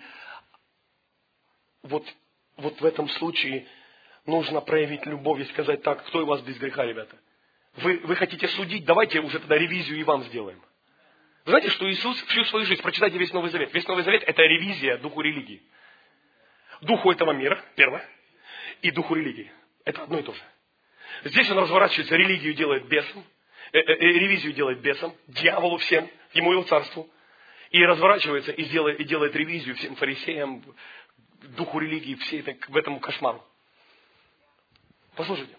вот в этом случае нужно проявить любовь и сказать так, кто у вас без греха, ребята? Вы хотите судить, давайте уже тогда ревизию и вам сделаем. Вы знаете, что Иисус всю свою жизнь, прочитайте весь Новый Завет. Весь Новый Завет – это ревизия духу религии. Духу этого мира, первое, и духу религии. Это одно и то же. Здесь он разворачивается, религию делает бесом, ревизию делает бесом, дьяволу всем, ему и его царству. И разворачивается и делает ревизию всем фарисеям, духу религии, всей в этому кошмару. Послушайте.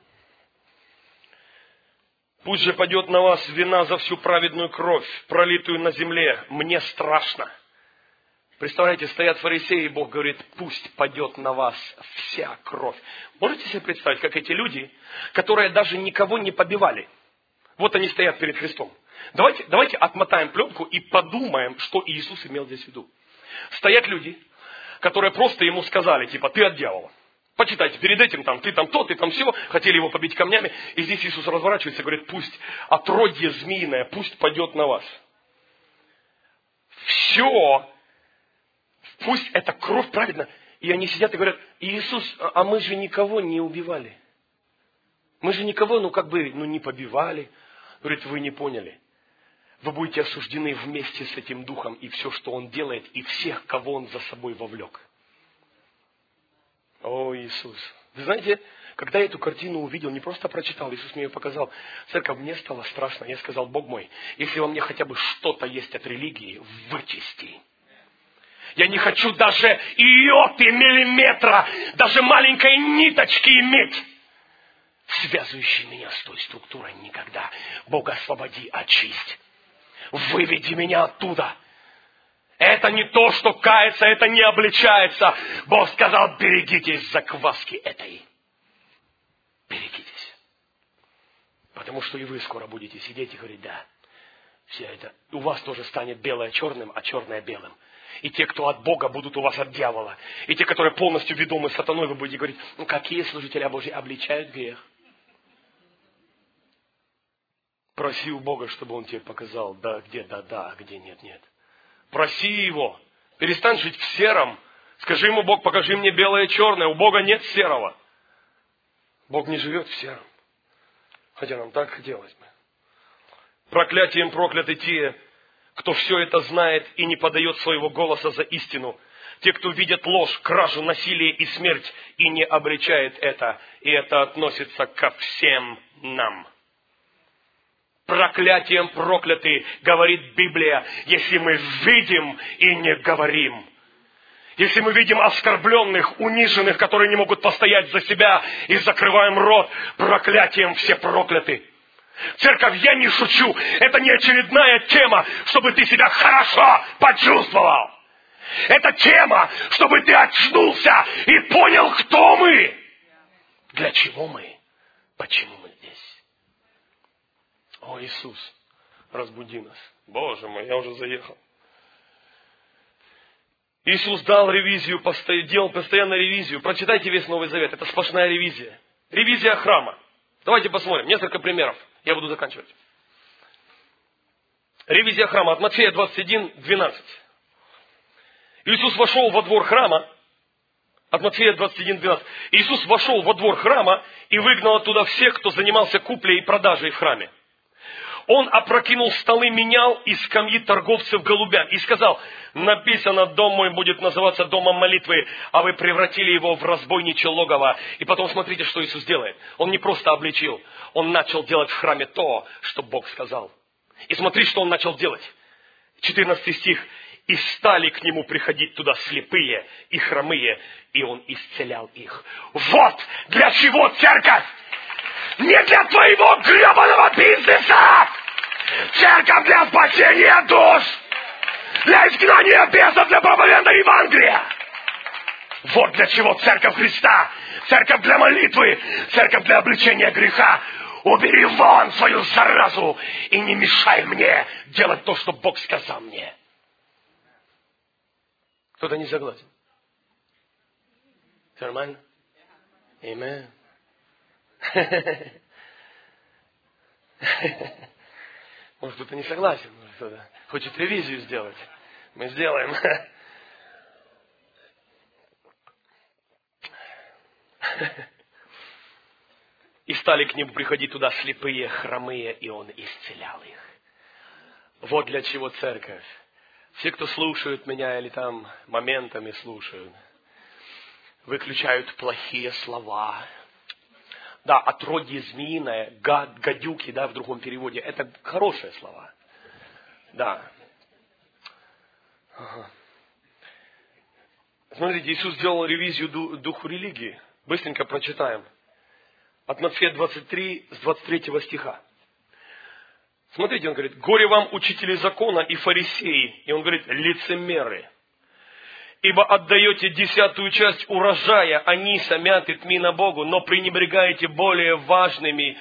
Пусть же падет на вас вина за всю праведную кровь, пролитую на земле. Мне страшно. Представляете, стоят фарисеи, и Бог говорит, пусть падет на вас вся кровь. Можете себе представить, как эти люди, которые даже никого не побивали, вот они стоят перед Христом. Давайте отмотаем пленку и подумаем, что Иисус имел здесь в виду. Стоят люди, которые просто ему сказали, типа, ты от дьявола. Почитайте, перед этим там, ты там то, ты там все, хотели его побить камнями. И здесь Иисус разворачивается и говорит, пусть отродье змеиное, пусть падет на вас. Все, пусть эта кровь праведна. И они сидят и говорят, Иисус, а мы же никого не убивали. Мы же никого, не побивали. Говорит, вы не поняли. Вы будете осуждены вместе с этим духом и все, что он делает, и всех, кого он за собой вовлек. О, Иисус. Вы знаете, когда я эту картину увидел, не просто прочитал, Иисус мне ее показал, церковь, мне стало страшно. Я сказал, Бог мой, если во мне хотя бы что-то есть от религии, вычисти. Я не хочу даже йоты миллиметра, даже маленькой ниточки иметь, связывающей меня с той структурой никогда. Бог, освободи, очисть. Выведи меня оттуда. Это не то, что кается, это не обличается. Бог сказал, берегитесь закваски этой. Берегитесь. Потому что и вы скоро будете сидеть и говорить, да, все это, у вас тоже станет белое черным, а черное белым. И те, кто от Бога, будут у вас от дьявола. И те, которые полностью ведомы сатаной, вы будете говорить, ну какие служители Божьи обличают грех? Проси у Бога, чтобы Он тебе показал, да, где да, а где нет. Проси Его. Перестань жить в сером. Скажи Ему, Бог, покажи мне белое и черное. У Бога нет серого. Бог не живет в сером. Хотя нам так хотелось бы. Проклятием прокляты те, кто все это знает и не подает своего голоса за истину. Те, кто видят ложь, кражу, насилие и смерть и не обличает это. И это относится ко всем нам. Проклятием прокляты, говорит Библия, если мы видим и не говорим. Если мы видим оскорбленных, униженных, которые не могут постоять за себя, и закрываем рот, проклятием все прокляты. Церковь, я не шучу, это не очередная тема, чтобы ты себя хорошо почувствовал. Это тема, чтобы ты очнулся и понял, кто мы. Для чего мы? Почему мы здесь? О, Иисус, разбуди нас. Боже мой, я уже заехал. Иисус дал ревизию, делал постоянно ревизию. Прочитайте весь Новый Завет, это сплошная ревизия. Ревизия храма. Давайте посмотрим, несколько примеров. Я буду заканчивать. Ревизия храма от Матфея 21:12. Иисус вошел во двор храма. От Матфея 21:12. Иисус вошел во двор храма и выгнал оттуда всех, кто занимался куплей и продажей в храме. Он опрокинул столы, менял и скамьи торговцев голубями и сказал, написано, дом мой будет называться домом молитвы, а вы превратили его в разбойничье логово. И потом смотрите, что Иисус делает. Он не просто обличил, он начал делать в храме то, что Бог сказал. И смотри, что он начал делать. 14 стих. И стали к нему приходить туда слепые и хромые, и он исцелял их. Вот для чего церковь! Не для твоего гребаного бизнеса! Церковь для спасения душ! Для изгнания бесов, для проповедания Евангелия! Вот для чего церковь Христа! Церковь для молитвы! Церковь для обличения греха! Убери вон свою заразу и не мешай мне делать то, что Бог сказал мне. Кто-то не согласен? Все нормально? Аминь. Может, кто-то не согласен, может, кто-то хочет ревизию сделать. Мы сделаем. И стали к нему приходить туда слепые, хромые, и он исцелял их. Вот для чего церковь. Все, кто слушают меня или там моментами слушают, выключают плохие слова. Да, отродье змеиное, гадюки, да, в другом переводе. Это хорошие слова. Да. Ага. Смотрите, Иисус сделал ревизию духу религии. Быстренько прочитаем. От Матфея 23, с 23 стиха. Смотрите, он говорит, горе вам, учители закона и фарисеи. И он говорит, лицемеры. Ибо отдаете 10 часть урожая, аниса, мяты, тмина Богу, но пренебрегаете более важными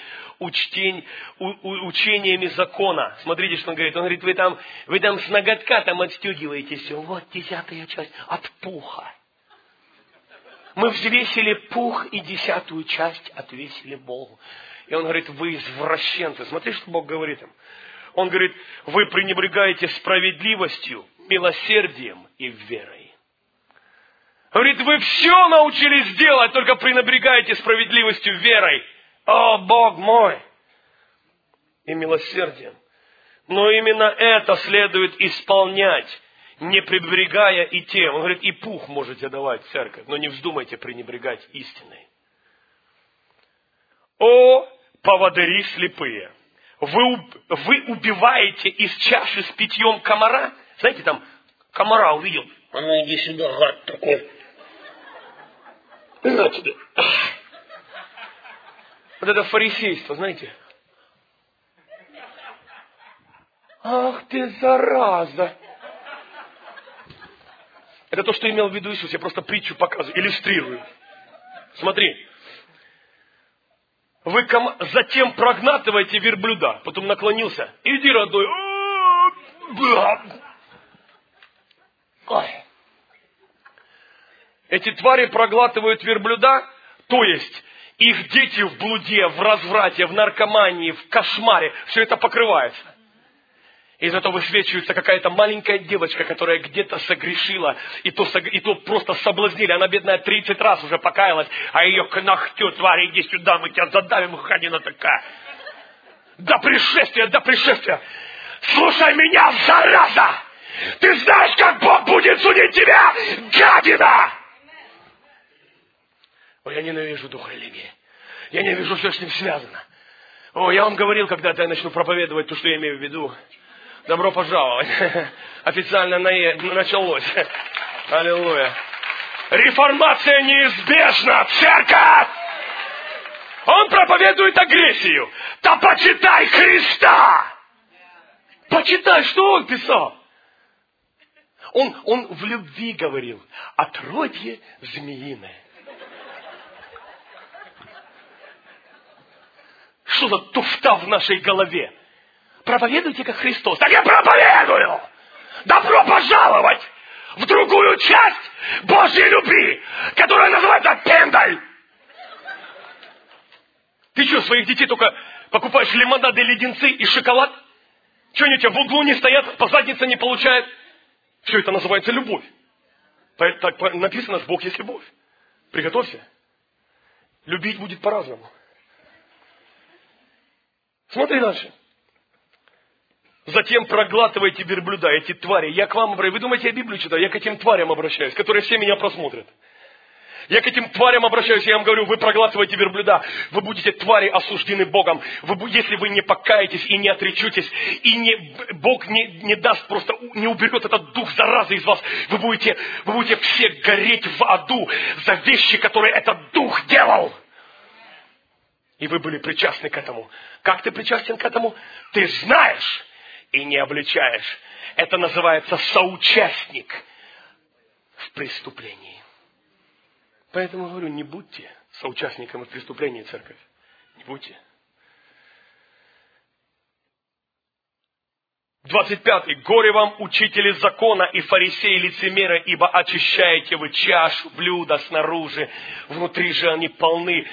учениями закона. Смотрите, что он говорит. Он говорит, вы там с ноготка там отстегиваете все. Вот 10 часть от пуха. Мы взвесили пух и 10 часть отвесили Богу. И он говорит, вы извращенцы. Смотри, что Бог говорит им. Он говорит, вы пренебрегаете справедливостью, милосердием и верой. Говорит, вы все научились делать, только пренебрегаете справедливостью, верой. О, Бог мой! И милосердием. Но именно это следует исполнять, не пренебрегая и тем. Он говорит, и пух можете давать в церковь, но не вздумайте пренебрегать истиной. О, поводыри слепые! Вы убиваете из чаши с питьем комара? Знаете, там комара увидел. А ну иди сюда, гад такой. На тебе. Вот это фарисейство, знаете. Ах ты, зараза! Это то, что имел в виду Иисус. Я просто притчу показываю, иллюстрирую. Смотри. Вы затем прогнатываете верблюда. Потом наклонился. Иди, родной. Ой. Эти твари проглатывают верблюда, то есть их дети в блуде, в разврате, в наркомании, в кошмаре. Все это покрывается. И зато высвечивается какая-то маленькая девочка, которая где-то согрешила, и то просто соблазнили. Она, бедная, 30 раз уже покаялась, а ее к ногтю, тварь, иди сюда, мы тебя задавим, ханина такая. До пришествия, до пришествия. Слушай меня, зараза! Ты знаешь, как Бог будет судить тебя, гадина! Ой, я ненавижу духа религии. Я ненавижу все, что с ним связано. О, я вам говорил, когда-то я начну проповедовать то, что я имею в виду. Добро пожаловать. Официально началось. Аллилуйя. Реформация неизбежна, церковь! Он проповедует агрессию. Да почитай Христа! Почитай, что он писал. Он в любви говорил. Отродье змеиное. Что за туфта в нашей голове? Проповедуйте, как Христос. Так я проповедую! Добро пожаловать в другую часть Божьей любви, которая называется пендаль. Ты что, своих детей только покупаешь лимонады, леденцы и шоколад? Что они у тебя в углу не стоят, по заднице не получают? Все это называется любовь. Так написано, что Бог есть любовь. Приготовься. Любить будет по-разному. Смотри дальше. Затем проглатывайте верблюда, эти твари. Я к вам обращаюсь. Вы думаете, я Библию читаю? Я к этим тварям обращаюсь, которые все меня просмотрят. Я к этим тварям обращаюсь, я вам говорю, вы проглатываете верблюда, вы будете, твари, осуждены Богом. Если вы не покаетесь и не отречетесь, и Бог не даст, просто не уберет этот дух заразы из вас, вы будете все гореть в аду за вещи, которые этот дух делал. И вы были причастны к этому. Как ты причастен к этому? Ты знаешь и не обличаешь. Это называется соучастник в преступлении. Поэтому говорю, не будьте соучастниками в преступлении, церковь. Не будьте. 25. Горе вам, учители закона и фарисеи лицемеры, ибо очищаете вы чашу, блюда снаружи, внутри же они полны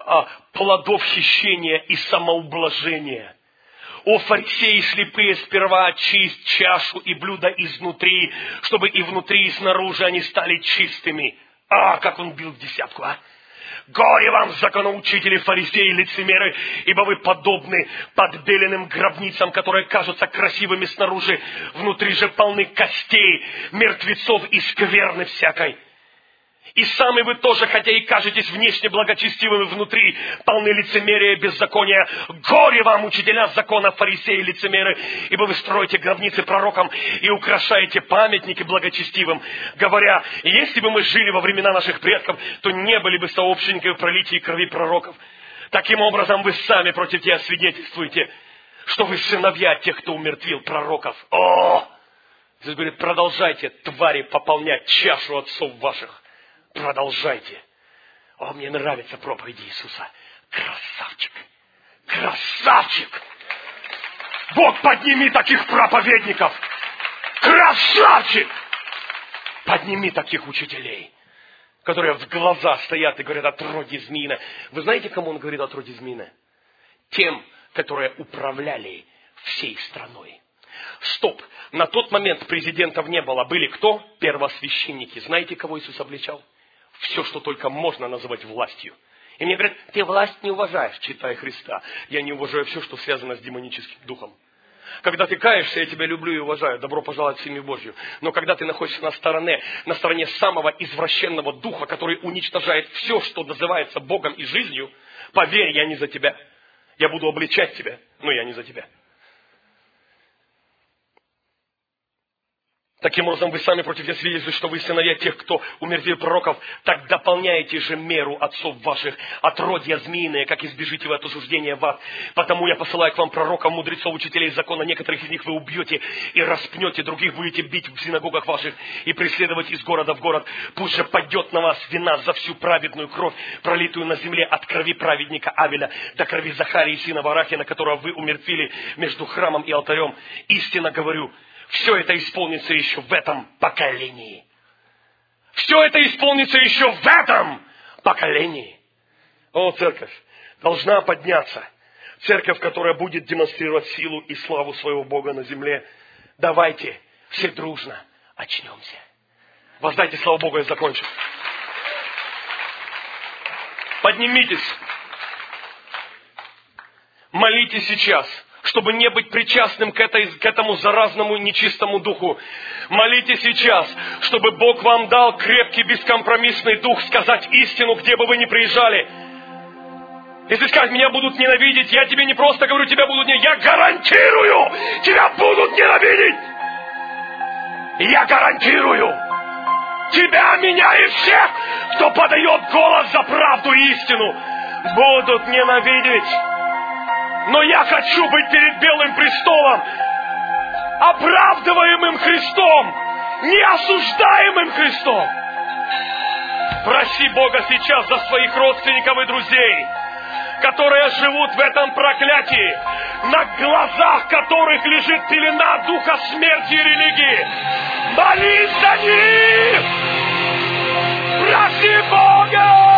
плодов хищения и самоублажения. О, фарисеи слепые, сперва очисть чашу и блюда изнутри, чтобы и внутри, и снаружи они стали чистыми. Как он бил в десятку, а! Горе вам, законоучители, фарисеи, лицемеры, ибо вы подобны подбеленным гробницам, которые кажутся красивыми снаружи, внутри же полны костей, мертвецов и скверны всякой. И сами вы тоже, хотя и кажетесь внешне благочестивыми, внутри полны лицемерия и беззакония. Горе вам, учителя закона, фарисеи и лицемеры, ибо вы строите гробницы пророкам и украшаете памятники благочестивым, говоря, если бы мы жили во времена наших предков, то не были бы сообщниками в пролитии крови пророков. Таким образом, вы сами против тебя свидетельствуете, что вы сыновья тех, кто умертвил пророков. Здесь говорит, продолжайте, твари, пополнять чашу отцов ваших. Продолжайте. Мне нравится проповедь Иисуса. Красавчик. Красавчик. Бог, подними таких проповедников. Красавчик. Подними таких учителей, которые в глаза стоят и говорят отродье змеиное. Вы знаете, кому он говорит отродье змеиное? Тем, которые управляли всей страной. Стоп. На тот момент президентов не было. Были кто? Первосвященники. Знаете, кого Иисус обличал? Все, что только можно называть властью. И мне говорят, ты власть не уважаешь, читая Христа. Я не уважаю все, что связано с демоническим духом. Когда ты каешься, я тебя люблю и уважаю. Добро пожаловать в семью Божью. Но когда ты находишься на стороне самого извращенного духа, который уничтожает все, что называется Богом и жизнью, поверь, я не за тебя. Я буду обличать тебя, но я не за тебя. Таким образом, вы сами против себя свидетельствуете, что вы сыновья тех, кто умертвил пророков, так дополняете же меру отцов ваших, отродья змеиные, как избежите вы от осуждения в ад. Потому я посылаю к вам пророков, мудрецов, учителей закона, некоторых из них вы убьете и распнете, других будете бить в синагогах ваших и преследовать из города в город. Пусть же падет на вас вина за всю праведную кровь, пролитую на земле от крови праведника Авеля до крови Захарии, сына Варахина, которого вы умертвили между храмом и алтарем. Истинно говорю, все это исполнится еще в этом поколении. Все это исполнится еще в этом поколении. О, церковь должна подняться. Церковь, которая будет демонстрировать силу и славу своего Бога на земле. Давайте все дружно очнемся. Воздайте славу Богу, я закончу. Поднимитесь. Молитесь сейчас, чтобы не быть причастным к этому заразному нечистому духу. Молитесь сейчас, чтобы Бог вам дал крепкий, бескомпромиссный дух сказать истину, где бы вы ни приезжали. Если сказать, меня будут ненавидеть, я тебе не просто говорю, тебя будут ненавидеть. Я гарантирую, тебя будут ненавидеть. Я гарантирую, тебя, меня и всех, кто подает голос за правду и истину, будут ненавидеть. Но я хочу быть перед Белым престолом, оправдываемым Христом, не осуждаемым Христом. Проси Бога сейчас за своих родственников и друзей, которые живут в этом проклятии, на глазах которых лежит пелена духа смерти и религии. Молись за них! Проси Бога!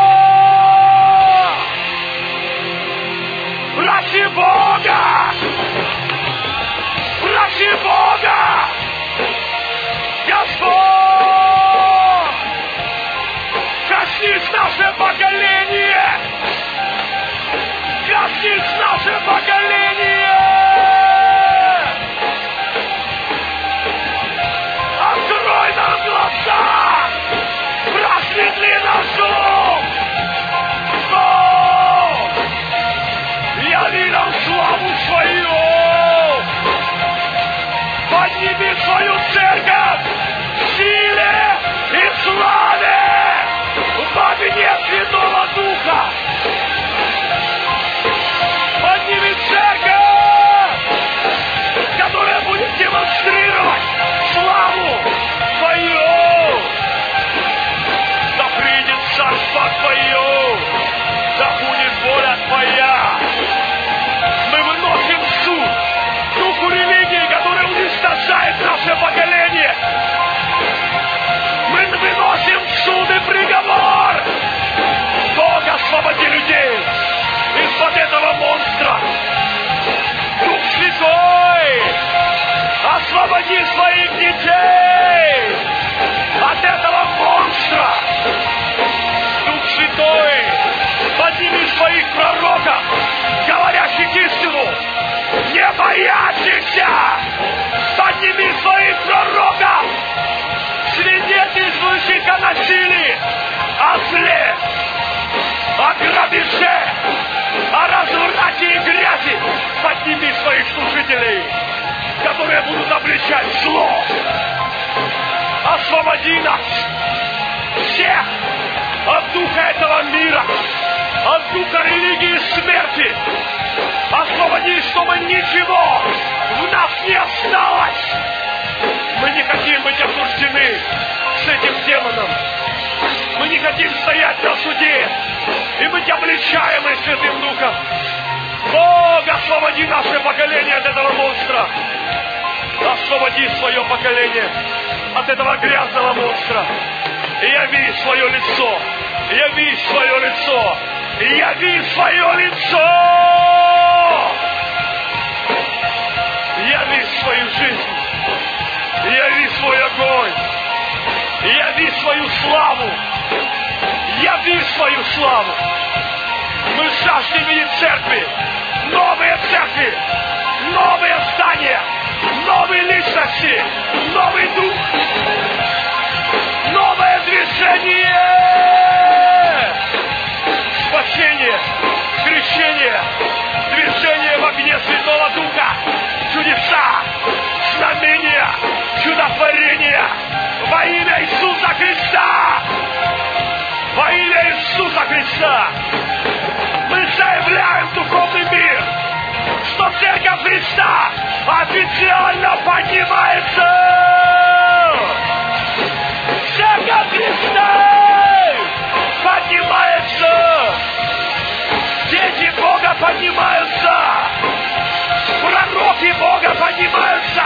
Проси Бога! Проси Бога! Господь! Коснись наше поколение! Коснись наше поколение! Открой нам глаза! Просветли наш ум! Яви нам славу свою! Подними свою церковь в силе и славе! В огне Святого Духа! Подними церковь, которая будет демонстрировать славу Твою! Да придет царство Твое! Да будет воля Твоя! Мы выносим суд духу религии, который уничтожает наше поколение. Мы выносим суд и приговор. Бог, освободи людей из-под этого монстра. Дух Святой, освободи своих детей от этого монстра. Дух Святой, подними своих пророков, говорящих истину, не боящихся. Подними своих пророков, свидетельствующих о насилии, о зле, о грабеже, о разврате и грязи. Подними своих служителей, которые будут обличать зло. Освободи нас всех от духа этого мира, от духа религии и смерти. Освободи, чтобы ничего в нас не осталось. Мы не хотим быть осуждены с этим демоном. Мы не хотим стоять на суде и быть обличаемы Святым Духом. Бог, освободи наше поколение от этого монстра. Освободи свое поколение от этого грязного монстра. Яви свое лицо. Яви свое лицо. Яви свое лицо. Яви свою жизнь. Яви свой огонь. Яви свою славу. Яви свою славу. Мы жаждем видеть церкви. Новые церкви. Новые здания. Новые личности. Новый дух. Новое движение. Спасение. Крещение. Движение в огне Святого Духа. Чудеса. Знамения. Чудотворения. имя Иисуса Христа мы заявляем в духовный мир, что Церковь Христа официально поднимается! Церковь Христа поднимается! Дети Бога поднимаются! Пророки Бога поднимаются!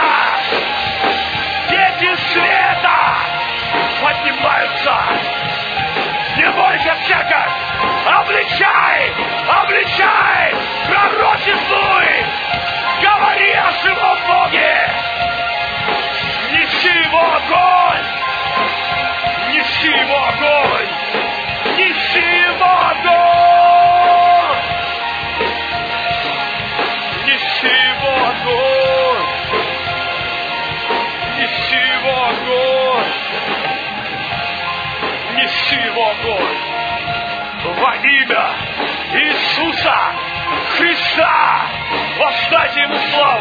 Дети света поднимаются! Не бойся, церковь! Обличай! Обличай! Пророчествуй! Говори о живом Боге! Неси его огонь! Неси его огонь! Неси его огонь! Неси его огонь! Неси его огонь! Неси его огонь! Во имя Иисуса Христа воздайте ему славу!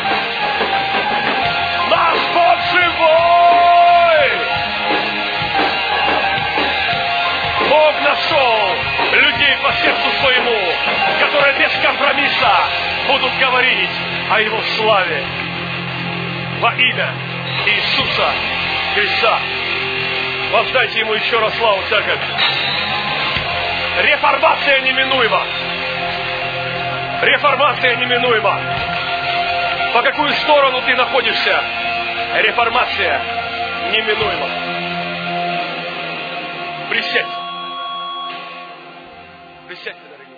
Наш Бог живой! Бог нашел людей по сердцу своему, которые без компромисса будут говорить о Его славе. Во имя Иисуса Христа. Воздайте Ему еще раз славу, церковь. Реформация неминуема. Реформация неминуема. По какую сторону ты находишься? Реформация неминуема. Присядьте. Присядьте, дорогие.